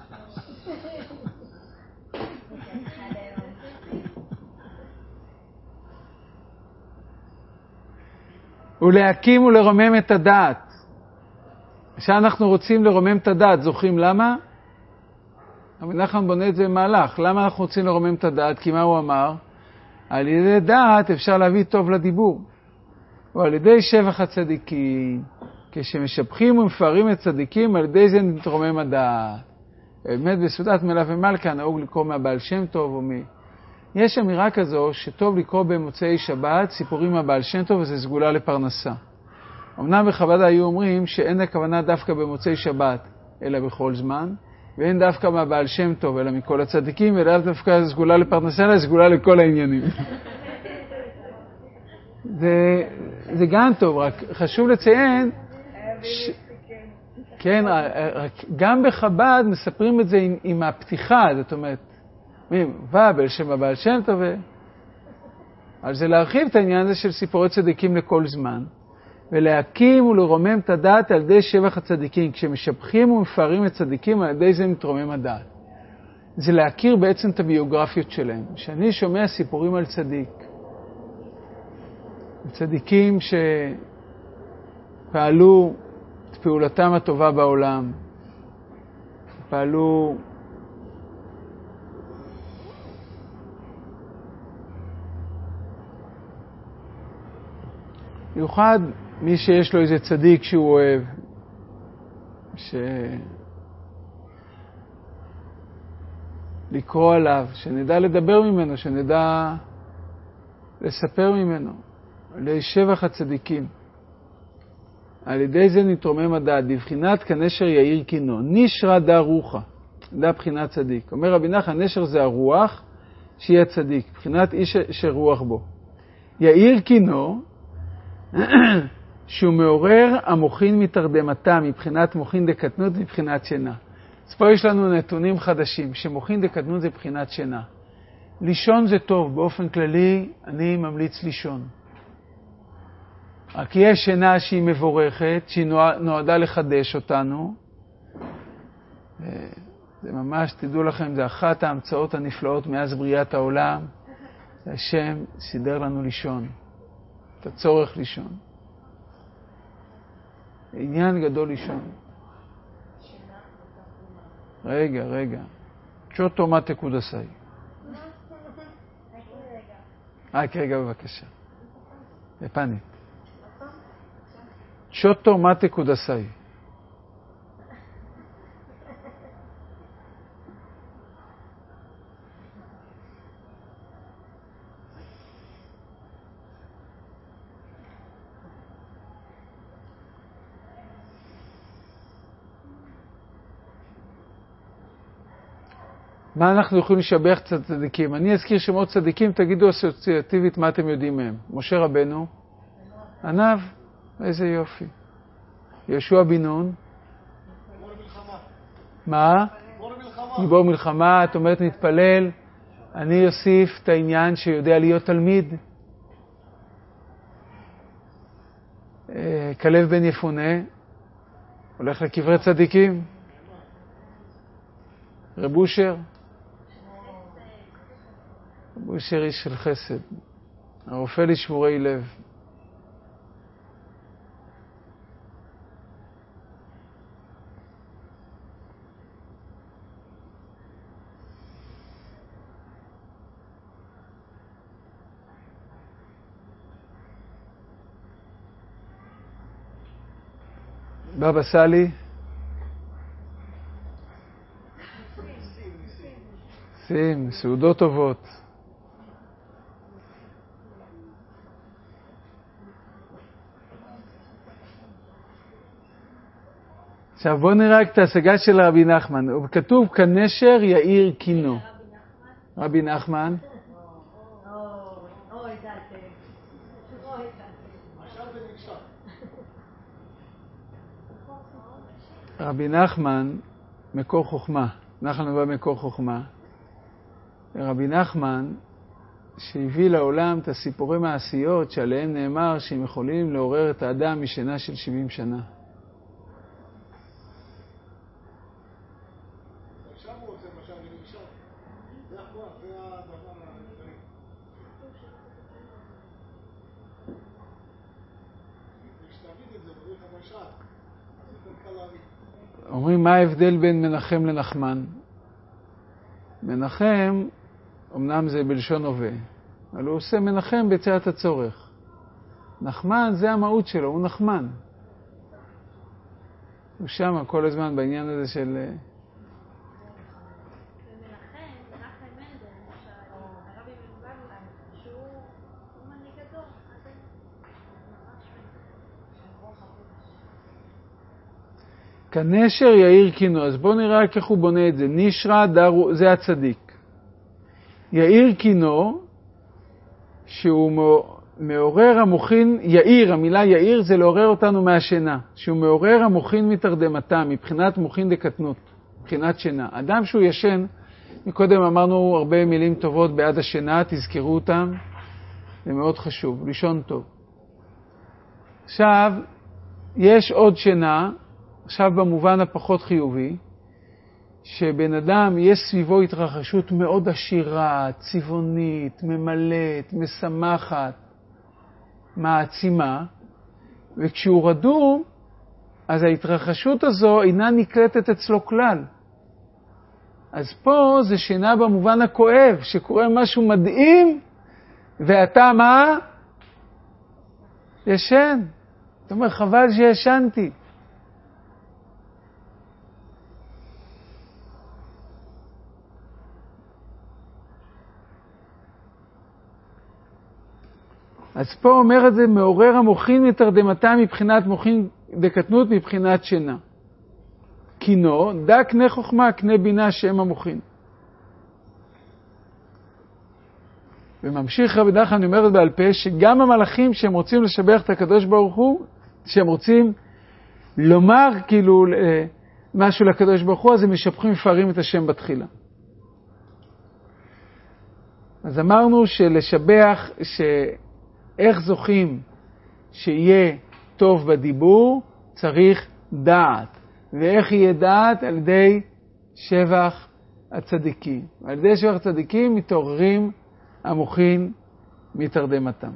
ולהקים ולרומם את הדעת. כשאנחנו רוצים לרומם את הדעת, זוכרים למה? אבל אנחנו בונה את זה במהלך. למה אנחנו רוצים לרומם את הדעת? כי מה הוא אמר? על ידי דעת אפשר להביא טוב לדיבור. ועל ידי שבח הצדיקים, כשמשבחים ומפארים את צדיקים, על ידי זה נתרומם הדעת. באמת בסעודת מלווה ומלכה נהוג לקרוא מהבעל שם טוב או יש אמירה כזו שטוב לקרוא במוצאי שבת סיפורים מהבעל שם טוב, וזה סגולה לפרנסה. אמנם בחב"ד היו אומרים שאין הכוונה דווקא במוצאי שבת, אלא בכל זמן, ואין דווקא מהבעל שם טוב, אלא מכל הצדיקים, אלא דווקא סגולה לפרנסה, אלא סגולה לכל העניינים. זה גם טוב, רק חשוב לציין, כן, גם בחב"ד מספרים את זה עם הפתיחה, זאת אומרת, ובעל שם הבעל שם טוב, על זה להרחיב את העניין הזה של סיפורי צדיקים לכל זמן, ולהקים ולרומם את הדעת על ידי שבח הצדיקים. כשמשבחים ומפארים את צדיקים, על ידי זה מתרומם הדעת. זה להכיר בעצם את הביוגרפיות שלהם. כשאני שומע סיפורים על צדיקים שפעלו את פעולתם הטובה בעולם, פעלו במיוחד מי שיש לו איזה צדיק שהוא אוהב, לקרוא עליו, שנדע לדבר ממנו, שנדע לספר ממנו, על ידי שבח הצדיקים. על ידי זה נתרומם הדעת, בבחינת כנשר יאיר קינו, נשרה דה רוחה, דה בחינת צדיק. אומר רבי נחמן, נשר זה הרוח, שהיא הצדיק, בחינת איש שרוח בו. יאיר קינו, שהוא מעורר המוחין מתרדמתה, מבחינת מוחין דקטנות מבחינת שינה. אז פה יש לנו נתונים חדשים, שמוחין דקטנות זה בחינת שינה. לישון זה טוב, באופן כללי אני ממליץ לישון. רק יש שינה שהיא מבורכת, שהיא נועדה לחדש אותנו. זה ממש, תדעו לכם, זה אחת ההמצאות הנפלאות מאז בריאת העולם. השם סידר לנו לישון. את הצורך לישון. עניין גדול לישון. רגע. צ'וטו מה תקודסאי. רק רגע בבקשה. יפנית. שוטו מטה קודסאי. מה אנחנו יכולים לשבח את הצדיקים? אני אזכיר שמות צדיקים, תגידו אסוציאטיבית מה אתם יודעים מהם. משה רבנו, ענב, איזה יופי. יהושע בן נון. מה? גיבור מלחמה, את אומרת נתפלל. אני אוסיף את העניין שיודע להיות תלמיד. כלב בן יפונה, הולך לקברי צדיקים. רב אושר. רב אושר איש של חסד. הרופא לשבורי לב. בבא סאלי. שים, סעודות טובות. עכשיו בואו נראה את ההשגה של רבי נחמן. כתוב כנשר יאיר קינו. רבי נחמן. רבי נחמן מקור חוכמה. נחמן בא מקור חוכמה. רבי נחמן שהביא לעולם את הסיפורי מעשיות שעליהם נאמר שהם יכולים לעורר את האדם משינה של 70 שנה. אומרים מה ההבדל בין מנחם לנחמן? מנחם, אמנם זה בלשון הווה, אבל הוא עושה מנחם בצעת הצורך. נחמן זה המהות שלו, הוא נחמן. הוא שם כל הזמן בעניין הזה של... כנשר יאיר קינו. אז בואו נראה איך הוא בונה את זה. נשרה דרו, זה הצדיק. יאיר קינו, שהוא מעורר המוחין, יאיר, המילה יאיר זה לעורר אותנו מהשינה. שהוא מעורר המוחין מתרדמתה, מבחינת מוחין דקטנות, מבחינת שינה. אדם שהוא ישן, מקודם אמרנו הרבה מילים טובות בעד השינה, תזכרו אותם, זה מאוד חשוב, לישון טוב. עכשיו, יש עוד שינה, עכשיו במובן הפחות חיובי, שבן אדם יש סביבו התרחשות מאוד עשירה, צבעונית, ממלאת, משמחת, מעצימה, וכשהוא רדום, אז ההתרחשות הזו אינה נקלטת אצלו כלל. אז פה זה שינה במובן הכואב, שקורה משהו מדהים, ואתה מה? ישן. זאת אומרת, חבל שישנתי. אז פה אומר את זה, מעורר המוחין מתרדמתה מבחינת מוחין דקטנות, מבחינת שינה. קינו, דה קנה חוכמה, קנה בינה שם המוחין. וממשיך רבי נחמן, אני אומר את בעל פה, שגם המלאכים שהם רוצים לשבח את הקדוש ברוך הוא, שהם רוצים לומר כאילו משהו לקדוש ברוך הוא, אז הם משבחים מפארים את השם בתחילה. אז אמרנו שלשבח, איך זוכים שיהיה טוב בדיבור, צריך דעת. ואיך יהיה דעת? על ידי שבח הצדיקים. על ידי שבח הצדיקים מתעוררים המוחין מתרדמתם.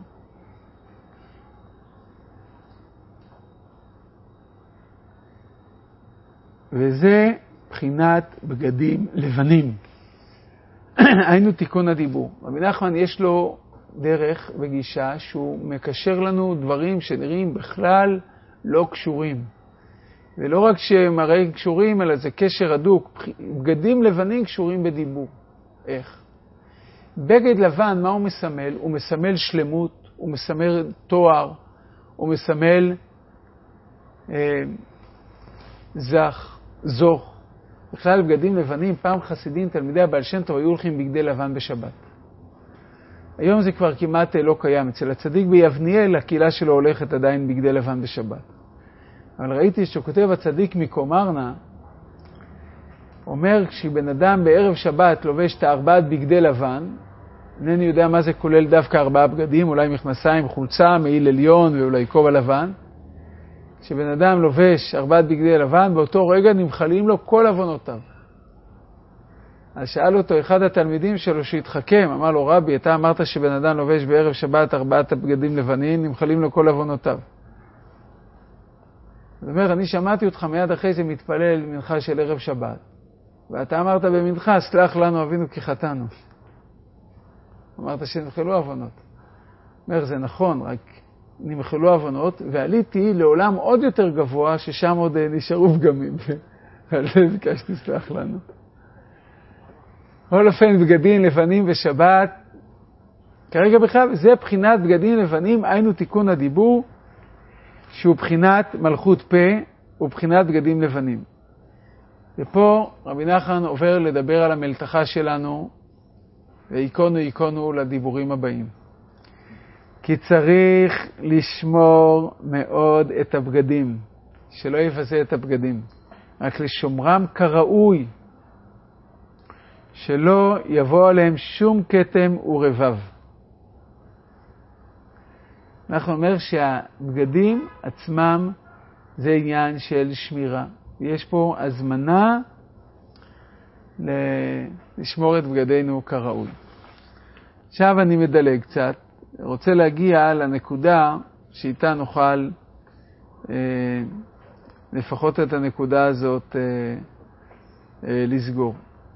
וזה בחינת בגדים לבנים. היינו תיקון הדיבור. רבי נחמן יש לו דרך וגישה שהוא מקשר לנו דברים שנראים בכלל לא קשורים. ולא רק שהם הרי קשורים, אלא זה קשר הדוק. בגדים לבנים קשורים בדיבור. איך? בגד לבן, מה הוא מסמל? הוא מסמל שלמות, הוא מסמל תואר, הוא מסמל זוך. בכלל בגדים לבנים, פעם חסידים, תלמידי הבעל שם טוב, היו הולכים בגדי לבן בשבת. היום זה כבר כמעט לא קיים. אצל הצדיק ביבניאל, הקהילה שלו הולכת עדיין בגדי לבן בשבת. אבל ראיתי שכותב הצדיק מקומרנה, אומר כשבן אדם בערב שבת לובש את 4 בגדי לבן, אינני יודע מה זה כולל דווקא 4 בגדים, אולי מכנסיים, חולצה, מעיל עליון ואולי כובע לבן. כשבן אדם לובש 4 בגדי לבן, באותו רגע נמחלים לו כל עוונותיו. אז שאל אותו אחד התלמידים שלו שהתחכם, אמר לו, רבי, אתה אמרת שבן אדם לובש בערב שבת 4 בגדים לבנים, נמחלים לו כל עוונותיו. זאת אומרת, אני שמעתי אותך מיד אחרי זה מתפלל מנחה של ערב שבת, ואתה אמרת במנחה, סלח לנו אבינו כי חטאנו. אמרת שנמחלו עוונות. אומר, זה נכון, רק נמחלו עוונות, ועליתי לעולם עוד יותר גבוה, ששם עוד נשארו פגמים, ועל זה ביקשתי סלח לנו. כל אופן, בגדים לבנים בשבת, כרגע בכלל, זה בחינת בגדים לבנים, היינו תיקון הדיבור, שהוא בחינת מלכות פה, ובחינת בגדים לבנים. ופה רבי נחמן עובר לדבר על המלתחה שלנו, ויקונו לדיבורים הבאים. כי צריך לשמור מאוד את הבגדים, שלא יבזה את הבגדים, רק לשומרם כראוי, שלא יבוא עליהם שום כתם ורבב. אנחנו אומר שהבגדים עצמם זה עניין של שמירה. יש פה הזמנה לשמור את בגדינו כראוי. עכשיו אני מדלג קצת, רוצה להגיע לנקודה שאיתה נוכל לפחות את הנקודה הזאת לסגור.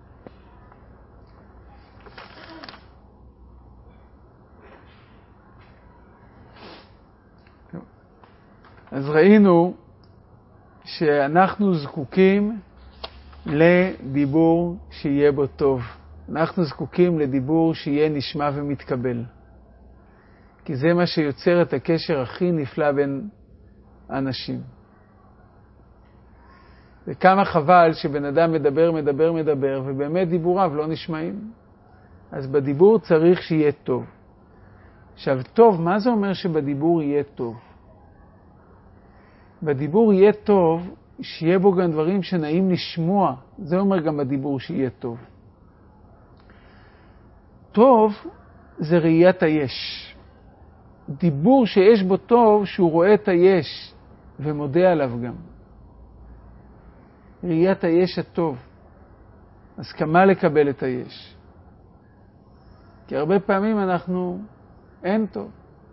אז ראינו שאנחנו זקוקים לדיבור שיהיה בו טוב. אנחנו זקוקים לדיבור שיהיה נשמע ומתקבל. כי זה מה שיוצר את הקשר הכי נפלא בין אנשים. וכמה חבל שבן אדם מדבר, ובאמת דיבוריו לא נשמעים. אז בדיבור צריך שיהיה טוב. עכשיו, טוב, מה זה אומר שבדיבור יהיה טוב? בדיבור יהיה טוב, שיהיה בו גם דברים שנעים לשמוע. זה אומר גם בדיבור שיהיה טוב. טוב זה ראיית היש. דיבור שיש בו טוב, שהוא רואה את היש ומודה עליו גם. ראיית היש הטוב. הסכמה לקבל את היש. כי הרבה פעמים אין טוב.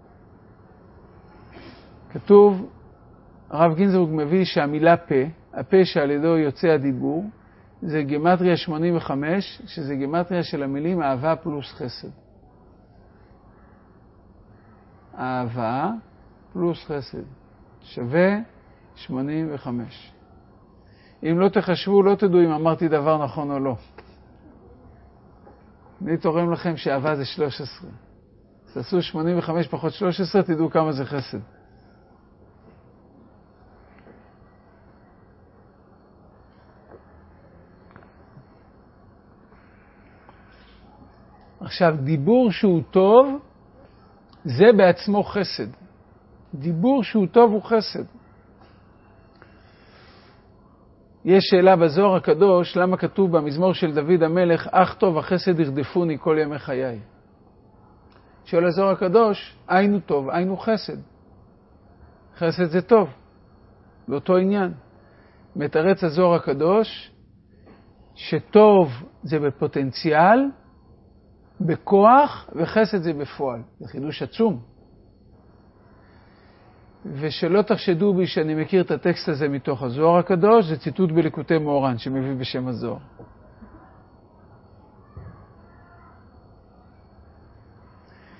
כתוב, הרב גינזבורג מביא שהמילה פה, הפה שעל ידו יוצא הדיבור, זה גמטריה 85, שזה גמטריה של המילים אהבה פלוס חסד. אהבה פלוס חסד שווה 85. אם לא תחשבו, לא תדעו אם אמרתי דבר נכון או לא. אני תורם לכם שאהבה זה 13. אז תעשו 85 פחות 13, תדעו כמה זה חסד. עכשיו, דיבור שהוא טוב, זה בעצמו חסד. דיבור שהוא טוב הוא חסד. יש שאלה בזוהר הקדוש, למה כתוב במזמור של דוד המלך, אך טוב החסד ירדפוני כל ימי חיי. שואל הזוהר הקדוש, היינו טוב, היינו חסד. חסד זה טוב, באותו עניין. מתרץ הזוהר הקדוש, שטוב זה בפוטנציאל, בכוח, וחסד זה בפועל. זה חידוש עצום. ושלא תחשדו בי שאני מכיר את הטקסט הזה מתוך הזוהר הקדוש, זה ציטוט בליקוטי מוהר"ן שמביא בשם הזוהר.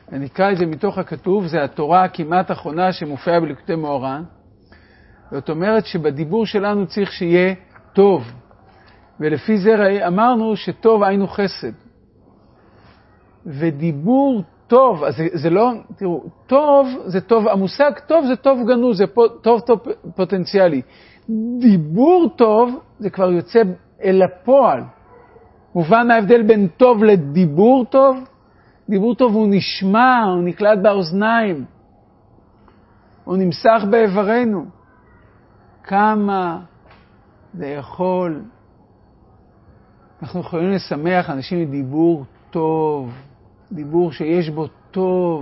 אני אקרא את זה מתוך הכתוב, זה התורה הכמעט האחרונה שמופיעה בליקוטי מוהר"ן. זאת אומרת שבדיבור שלנו צריך שיהיה טוב. ולפי זה אמרנו שטוב היינו חסד. ודיבור טוב, אז זה לא, תראו, טוב זה טוב, המושג טוב זה טוב גנוז, זה טוב פוטנציאלי. דיבור טוב זה כבר יוצא אל הפועל. מובן ההבדל בין טוב לדיבור טוב? דיבור טוב הוא נשמע, הוא נקלט באוזניים, הוא נמסך באיברנו. כמה זה יכול, אנחנו יכולים לשמח אנשים מדיבור טוב, דיבור שיש בו טוב.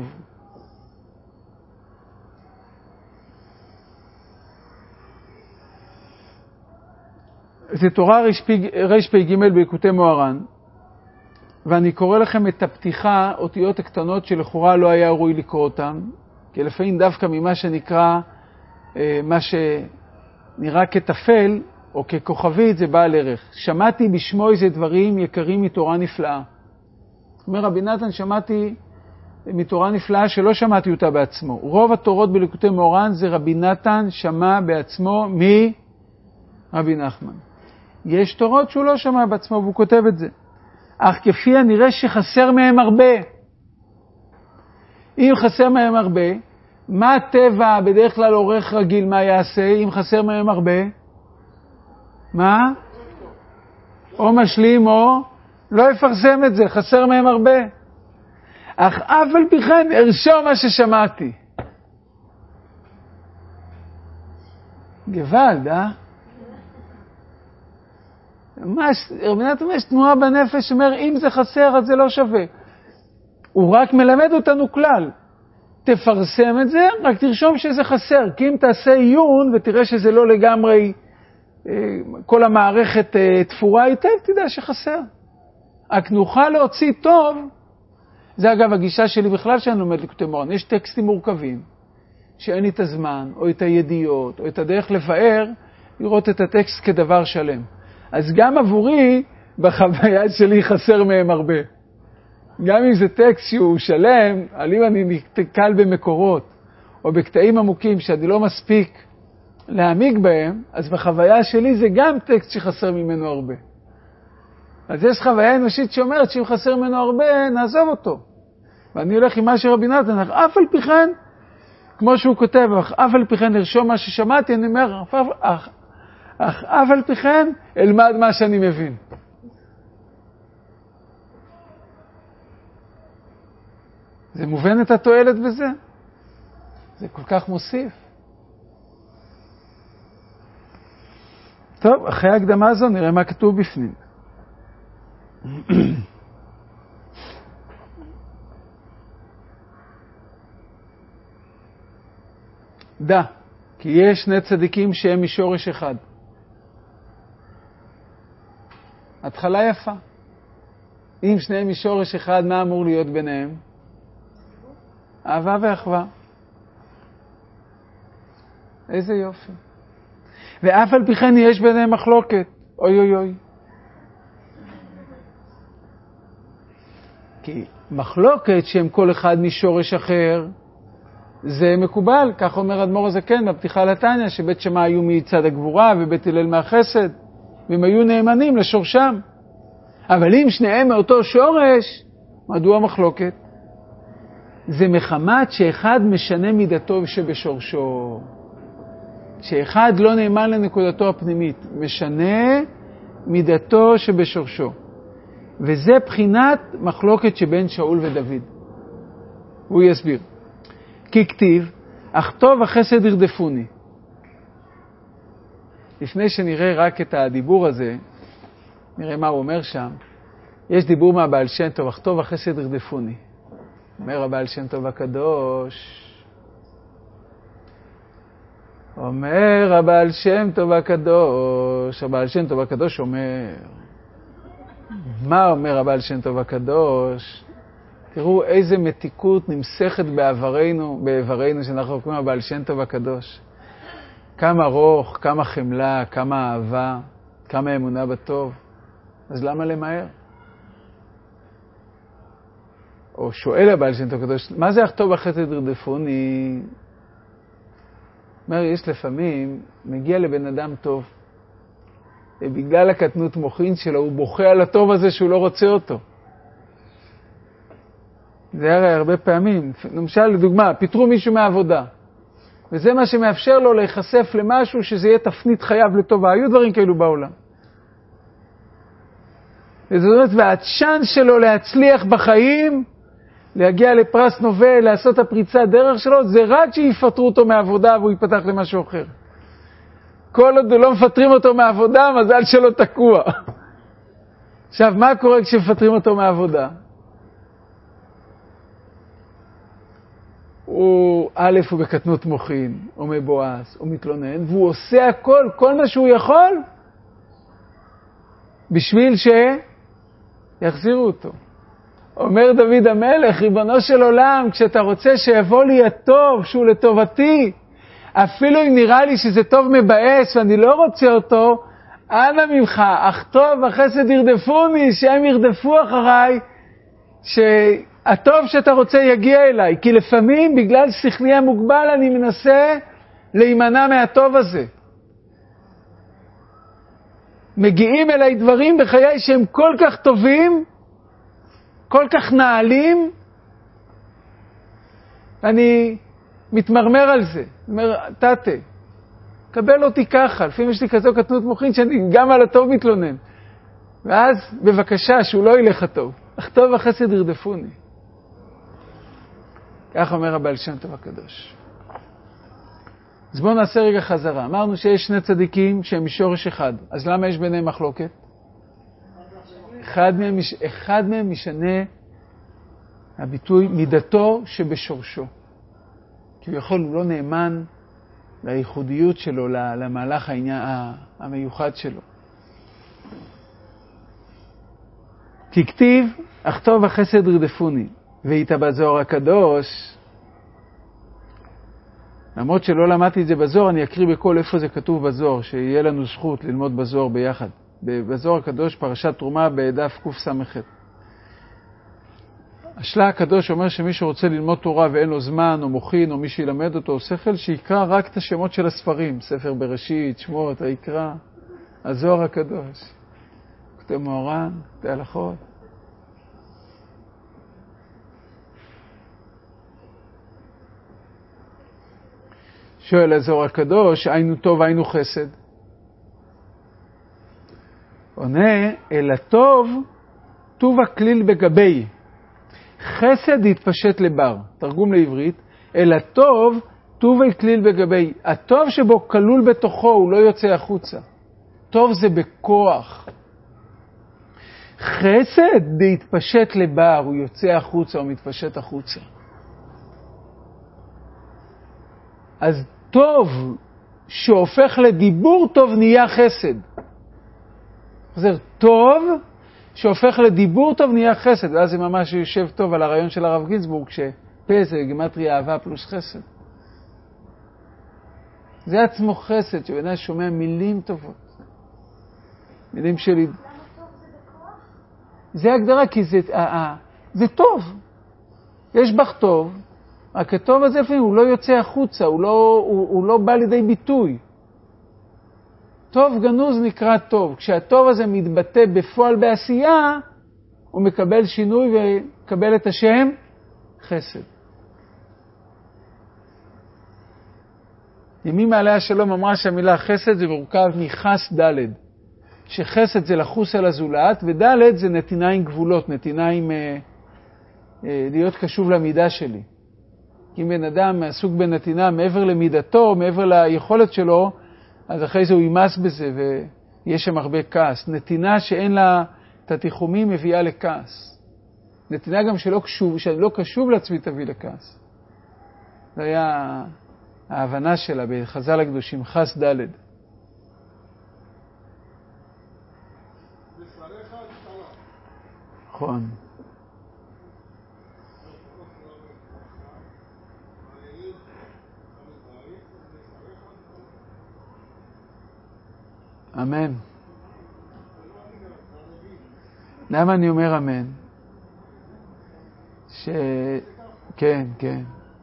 זה תורה רפ"ג בליקוטי מוהר"ן, ואני קורא לכם את הפתיחה, אותיות הקטנות שלכאורה לא היה ראוי לקרוא אותן, כי לפעמים דווקא ממה שנקרא, מה שנראה כתפל או ככוכבית זה בעל ערך. שמעתי בשמו איזה דברים יקרים מתורה נפלאה. אומר רבי נתן, שמעתי מתורה נפלאה שלא שמעתי אותה בעצמו. רוב התורות בליקוטי מוהר"ן זה רבי נתן שמע בעצמו מרבי נחמן. יש תורות שהוא לא שמע בעצמו והוא כותב את זה. אך כפי הנראה שחסר מהם הרבה. אם חסר מהם הרבה, מה הטבע בדרך כלל עורך רגיל מה יעשה אם חסר מהם הרבה? מה? או משלים או לא יפרסם את זה, חסר מהם הרבה. אך אף על פי כן ארשום מה ששמעתי. גוואלד, ממש, רבי נתן אומר, יש תנועה בנפש שאומר, אם זה חסר אז זה לא שווה. הוא רק מלמד אותנו כלל. תפרסם את זה, רק תרשום שזה חסר. כי אם תעשה עיון ותראה שזה לא לגמרי, כל המערכת תפורה היטב, תדע שחסר. רק נוכל להוציא טוב, זה אגב הגישה שלי בכלל שאני לומד ליקוטי מוהר"ן. יש טקסטים מורכבים, שאין לי את הזמן, או את הידיעות, או את הדרך לבאר, לראות את הטקסט כדבר שלם. אז גם עבורי, בחוויה שלי חסר מהם הרבה. גם אם זה טקסט שהוא שלם, אבל אם אני נתקל במקורות, או בקטעים עמוקים שאני לא מספיק להעמיק בהם, אז בחוויה שלי זה גם טקסט שחסר ממנו הרבה. אז יש חוויה אנושית שאומרת שאם חסר ממנו הרבה, נעזוב אותו. ואני הולך עם מה שרבי נתן, אף על פי כן, כמו שהוא כותב, אף על פי כן לרשום מה ששמעתי, אני אומר, אך אף על פי כן, אלמד מה שאני מבין. זה מובן את התועלת בזה? זה כל כך מוסיף. טוב, אחרי ההקדמה הזו נראה מה כתוב בפנים. דע, כי יש שני צדיקים שהם משורש אחד. התחלה יפה. אם שניהם משורש אחד, מה אמור להיות ביניהם? אהבה ואחווה. איזה יופי. ואף על פי כן יש ביניהם מחלוקת. אוי אוי אוי. כי מחלוקת שהם כל אחד משורש אחר, זה מקובל. כך אומר אדמו"ר הזקן בפתיחה לתניא, שבית שמאי היו מצד הגבורה ובית הלל מהחסד, והם היו נאמנים לשורשם. אבל אם שניהם מאותו שורש, מדוע מחלוקת? זה מחמת שאחד משנה מידתו שבשורשו. שאחד לא נאמן לנקודתו הפנימית, משנה מידתו שבשורשו. וזה בחינת מחלוקת שבין שאול ודוד. הוא יסביר. כי כתיב, אך טוב החסד ירדפוני. לפני שנראה רק את הדיבור הזה, נראה מה הוא אומר שם. יש דיבור מהבעל שם טוב, אך טוב החסד ירדפוני. אומר הבעל שם טוב הקדוש. אומר הבעל שם טוב הקדוש. הבעל שם טוב הקדוש אומר. מה אומר הבעל שם טוב הקדוש? תראו איזה מתיקות נמסכת בעברנו שאנחנו קוראים הבעל שם טוב הקדוש. כמה רוח, כמה חמלה, כמה אהבה, כמה אמונה בטוב. אז למה למהר? או שואל הבעל שם טוב הקדוש, מה זה אחטוא בחסד ירדפוני? אומר, יש לפעמים, מגיע לבן אדם טוב, ובגלל הקטנות מוחין שלו, הוא בוכה על הטוב הזה שהוא לא רוצה אותו. זה הרי הרבה פעמים. למשל, לדוגמה, פיטרו מישהו מהעבודה, וזה מה שמאפשר לו להיחשף למשהו שזה יהיה תפנית חייו לטובה. היו דברים כאלו בעולם. זאת אומרת, והעצשן שלו להצליח בחיים, להגיע לפרס נובל, לעשות את הפריצת דרך שלו, זה רק שיפטרו אותו מהעבודה והוא ייפתח למשהו אחר. כל עוד לא מפטרים אותו מהעבודה, מזל שלו תקוע. עכשיו, מה קורה כשמפטרים אותו מהעבודה? הוא בקטנות מוחין, הוא מבואס, הוא מתלונן, והוא עושה הכל, כל מה שהוא יכול, בשביל שיחזירו אותו. אומר דוד המלך, ריבונו של עולם, כשאתה רוצה שיבוא לי הטוב, שהוא לטובתי, אפילו אם נראה לי שזה טוב מבאס ואני לא רוצה אותו, אנא ממך, אחטוא בחסד ירדפוני, שהם ירדפו אחריי, שהטוב שאתה רוצה יגיע אליי. כי לפעמים, בגלל שכלי המוגבל, אני מנסה להימנע מהטוב הזה. מגיעים אליי דברים בחיי שהם כל כך טובים, כל כך נעלים, אני מתמרמר על זה. אומר, תתה, קבל אותי ככה. לפעמים יש לי כזו קטנות מוחין שאני גם על הטוב מתלונן. ואז בבקשה שהוא לא ילך הטוב. אחטוא בחסד ירדפוני. כך אומר הבעל שם טוב הקדוש. אז בואו נעשה רגע חזרה. אמרנו שיש שני צדיקים שהם משורש אחד. אז למה יש ביניהם מחלוקת? אחד מהם משנה הביטוי מידתו שבשורשו. כביכול הוא לא נאמן לייחודיות שלו, למהלך העניין המיוחד שלו. כי כתיב, אחטוא בחסד ירדפוני, והיית בזוהר הקדוש. למרות שלא למדתי את זה בזוהר, אני אקריא בכל איפה זה כתוב בזוהר, שיהיה לנו זכות ללמוד בזוהר ביחד. בזוהר הקדוש, פרשת תרומה בדף קס"ח. השלה הקדוש אומר שמי שרוצה ללמוד תורה ואין לו זמן או מוחין או מי שילמד אותו או שכל, שיקרא רק את השמות של הספרים, ספר בראשית, שמות, היקרא, הזוהר הקדוש, כתב מוהר"ן, כתב הלכות. שואל הזוהר הקדוש, היינו טוב, היינו חסד. עונה, אל הטוב, טוב הכליל בגבי. חסד יתפשט לבר. תרגום לעברית, אל הטוב, טוב הכליל בגבי. הטוב שבו כלול בתוכו, הוא לא יוצא החוצה. טוב זה בכוח. חסד יתפשט לבר, הוא יוצא החוצה, הוא מתפשט החוצה. אז טוב שהופך לדיבור טוב נהיה חסד. זה טוב שהופך לדיבור טוב נהיה חסד. ואז זה ממש יושב טוב על הרעיון של הרב גינסבורג, שפה זה גימטריה אהבה פלוס חסד. זה עצמו חסד, שבן שומע מילים טובות. מילים שלי. למה טוב זה בכוח? זה הגדרה, כי זה טוב. יש בך טוב, רק הטוב הזה לפעמים הוא לא יוצא החוצה, הוא לא בא לידי ביטוי. טוב גנוז נקרא טוב. כשהטוב הזה מתבטא בפועל בעשייה, הוא מקבל שינוי ומקבל את השם חסד. ימי מעלה השלום אמרה שהמילה חסד זה מורכב מחס ד', שחסד זה לחוס על הזולת, וד' זה נתינה עם גבולות, נתינה עם להיות קשוב למידה שלי. אם בן אדם עסוק בנתינה מעבר למידתו, מעבר ליכולת שלו, אז אחרי זה הוא יימס בזה ויש שם הרבה כעס. נתינה שאין לה את התיחומים מביאה לכעס. נתינה גם שאני לא קשוב לעצמי תביא לכעס. זה היה ההבנה שלה בחז"ל הקדושים, חס ד'. נכון. אמן. למה אני אומר אמן? כן, כן.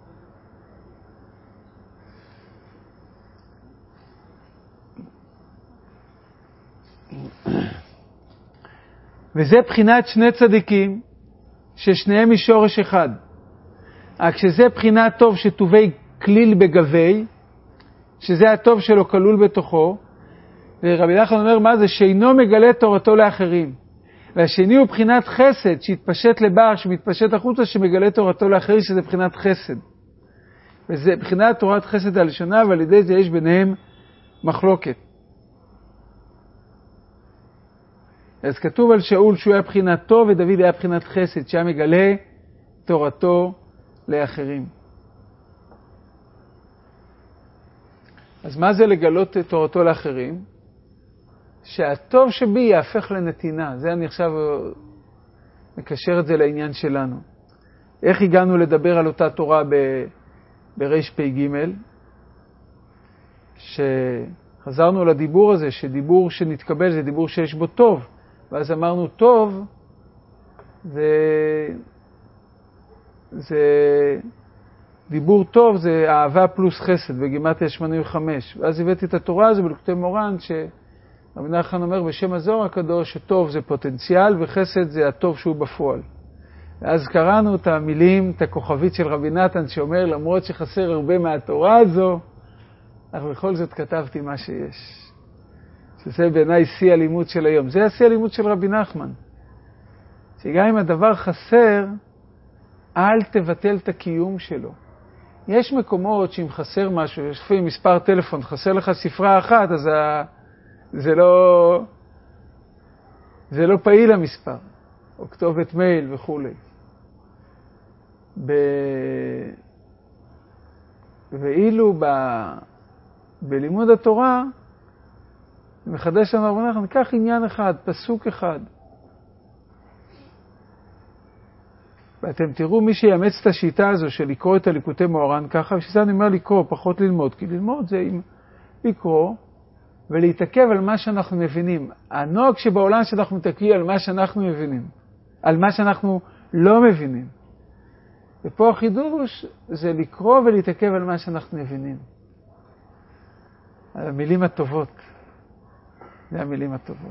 וזה בחינת שני צדיקים ששניהם משורש אחד. רק שזה בחינת טוב שטובי כליל בגבי, שזה הטוב שלו כלול בתוכו, ורבי נחמן אומר מה זה? שאינו מגלה תורתו לאחרים. והשני הוא בחינת חסד שהתפשט לבר, שמתפשט החוצה, שמגלה תורתו לאחרים, שזה בחינת חסד. וזה בחינת תורת חסד הראשונה, ועל ידי זה יש ביניהם מחלוקת. אז כתוב על שאול שהוא היה בחינת טוב, ודוד היה בחינת חסד, שהיה מגלה תורתו לאחרים. אז מה זה לגלות תורתו לאחרים? שהטוב שבי יהפך לנתינה. זה אני עכשיו מקשר את זה לעניין שלנו. איך הגענו לדבר על אותה תורה ברש פ"ג? שחזרנו לדיבור הזה, שדיבור שנתקבל זה דיבור שיש בו טוב. ואז אמרנו טוב, זה דיבור טוב, זה אהבה פלוס חסד, בגימטריה 85. ואז הבאתי את התורה הזו בליקוטי מורן, רבי נחמן אומר בשם הזוהר הקדוש שטוב זה פוטנציאל וחסד זה הטוב שהוא בפועל. ואז קראנו את המילים, את הכוכבית של רבי נתן שאומר למרות שחסר הרבה מהתורה הזו, אך בכל זאת כתבתי מה שיש. שזה בעיניי שיא הלימוד של היום. זה השיא הלימוד של רבי נחמן. שגם אם הדבר חסר, אל תבטל את הקיום שלו. יש מקומות שאם חסר משהו, יש לפעמים מספר טלפון, חסר לך ספרה אחת, אז זה לא פעיל המספר, או כתובת מייל וכו'. ואילו בלימוד התורה, מחדש לנו רבי נחמן, ניקח עניין אחד, פסוק אחד. ואתם תראו מי שיאמץ את השיטה הזו של לקרוא את הליקוטי מוהר"ן ככה, ושזה אני אומר לקרוא, פחות ללמוד, כי ללמוד זה לקרוא ולהתעכב על מה שאנחנו מבינים. הנוהג שבעולם שאנחנו מתעכבים על מה שאנחנו מבינים, על מה שאנחנו לא מבינים. ופה החידוש זה לקרוא ולהתעכב על מה שאנחנו מבינים. על המילים הטובות. זה המילים הטובות.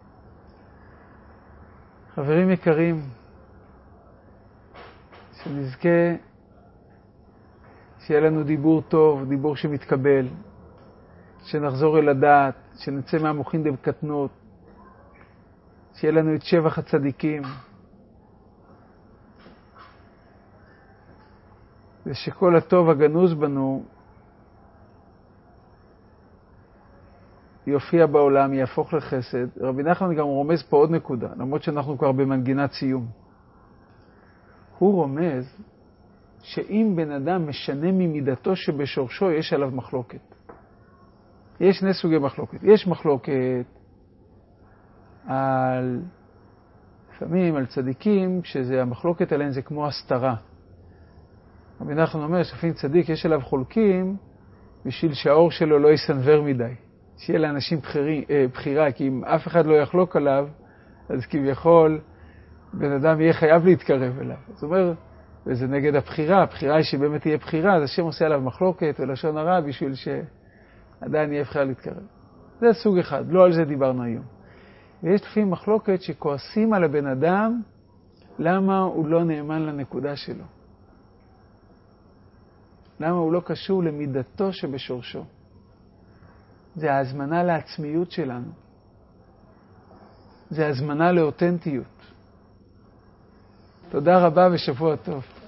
חברים יקרים, שנזכה שיהיה לנו דיבור טוב, דיבור שמתקבל, שנחזור אל הדעת, שנצא מהמוחין דבקטנות, שיהיה לנו את שבח הצדיקים, ושכל הטוב הגנוז בנו יופיע בעולם, יהפוך לחסד. רבי נחמן גם רומז פה עוד נקודה, למרות שאנחנו כבר במנגינת סיום. הוא רומז שאם בן אדם משנה ממידתו שבשורשו, יש עליו מחלוקת. יש שני סוגי מחלוקת. יש מחלוקת לפעמים על צדיקים, שזה המחלוקת עליהם זה כמו הסתרה. רבי נחמן אומר שפין צדיק יש עליו חולקים בשביל שהאור שלו לא יסנבר מדי. שיהיה לאנשים בחירה, כי אם אף אחד לא יחלוק עליו, אז כביכול בן אדם יהיה חייב להתקרב אליו. זאת אומרת, וזה נגד הבחירה, הבחירה היא שבאמת תהיה בחירה, אז השם עושה עליו מחלוקת ולשון הרע בשביל שעדיין יהיה בחירה להתקרב. זה סוג אחד, לא על זה דיברנו היום. ויש לפעמים מחלוקת שכועסים על הבן אדם, למה הוא לא נאמן לנקודה שלו. למה הוא לא קשור למידתו שבשורשו. זה ההזמנה לעצמיות שלנו. זה הזמנה לאותנטיות. תודה רבה ושבוע טוב.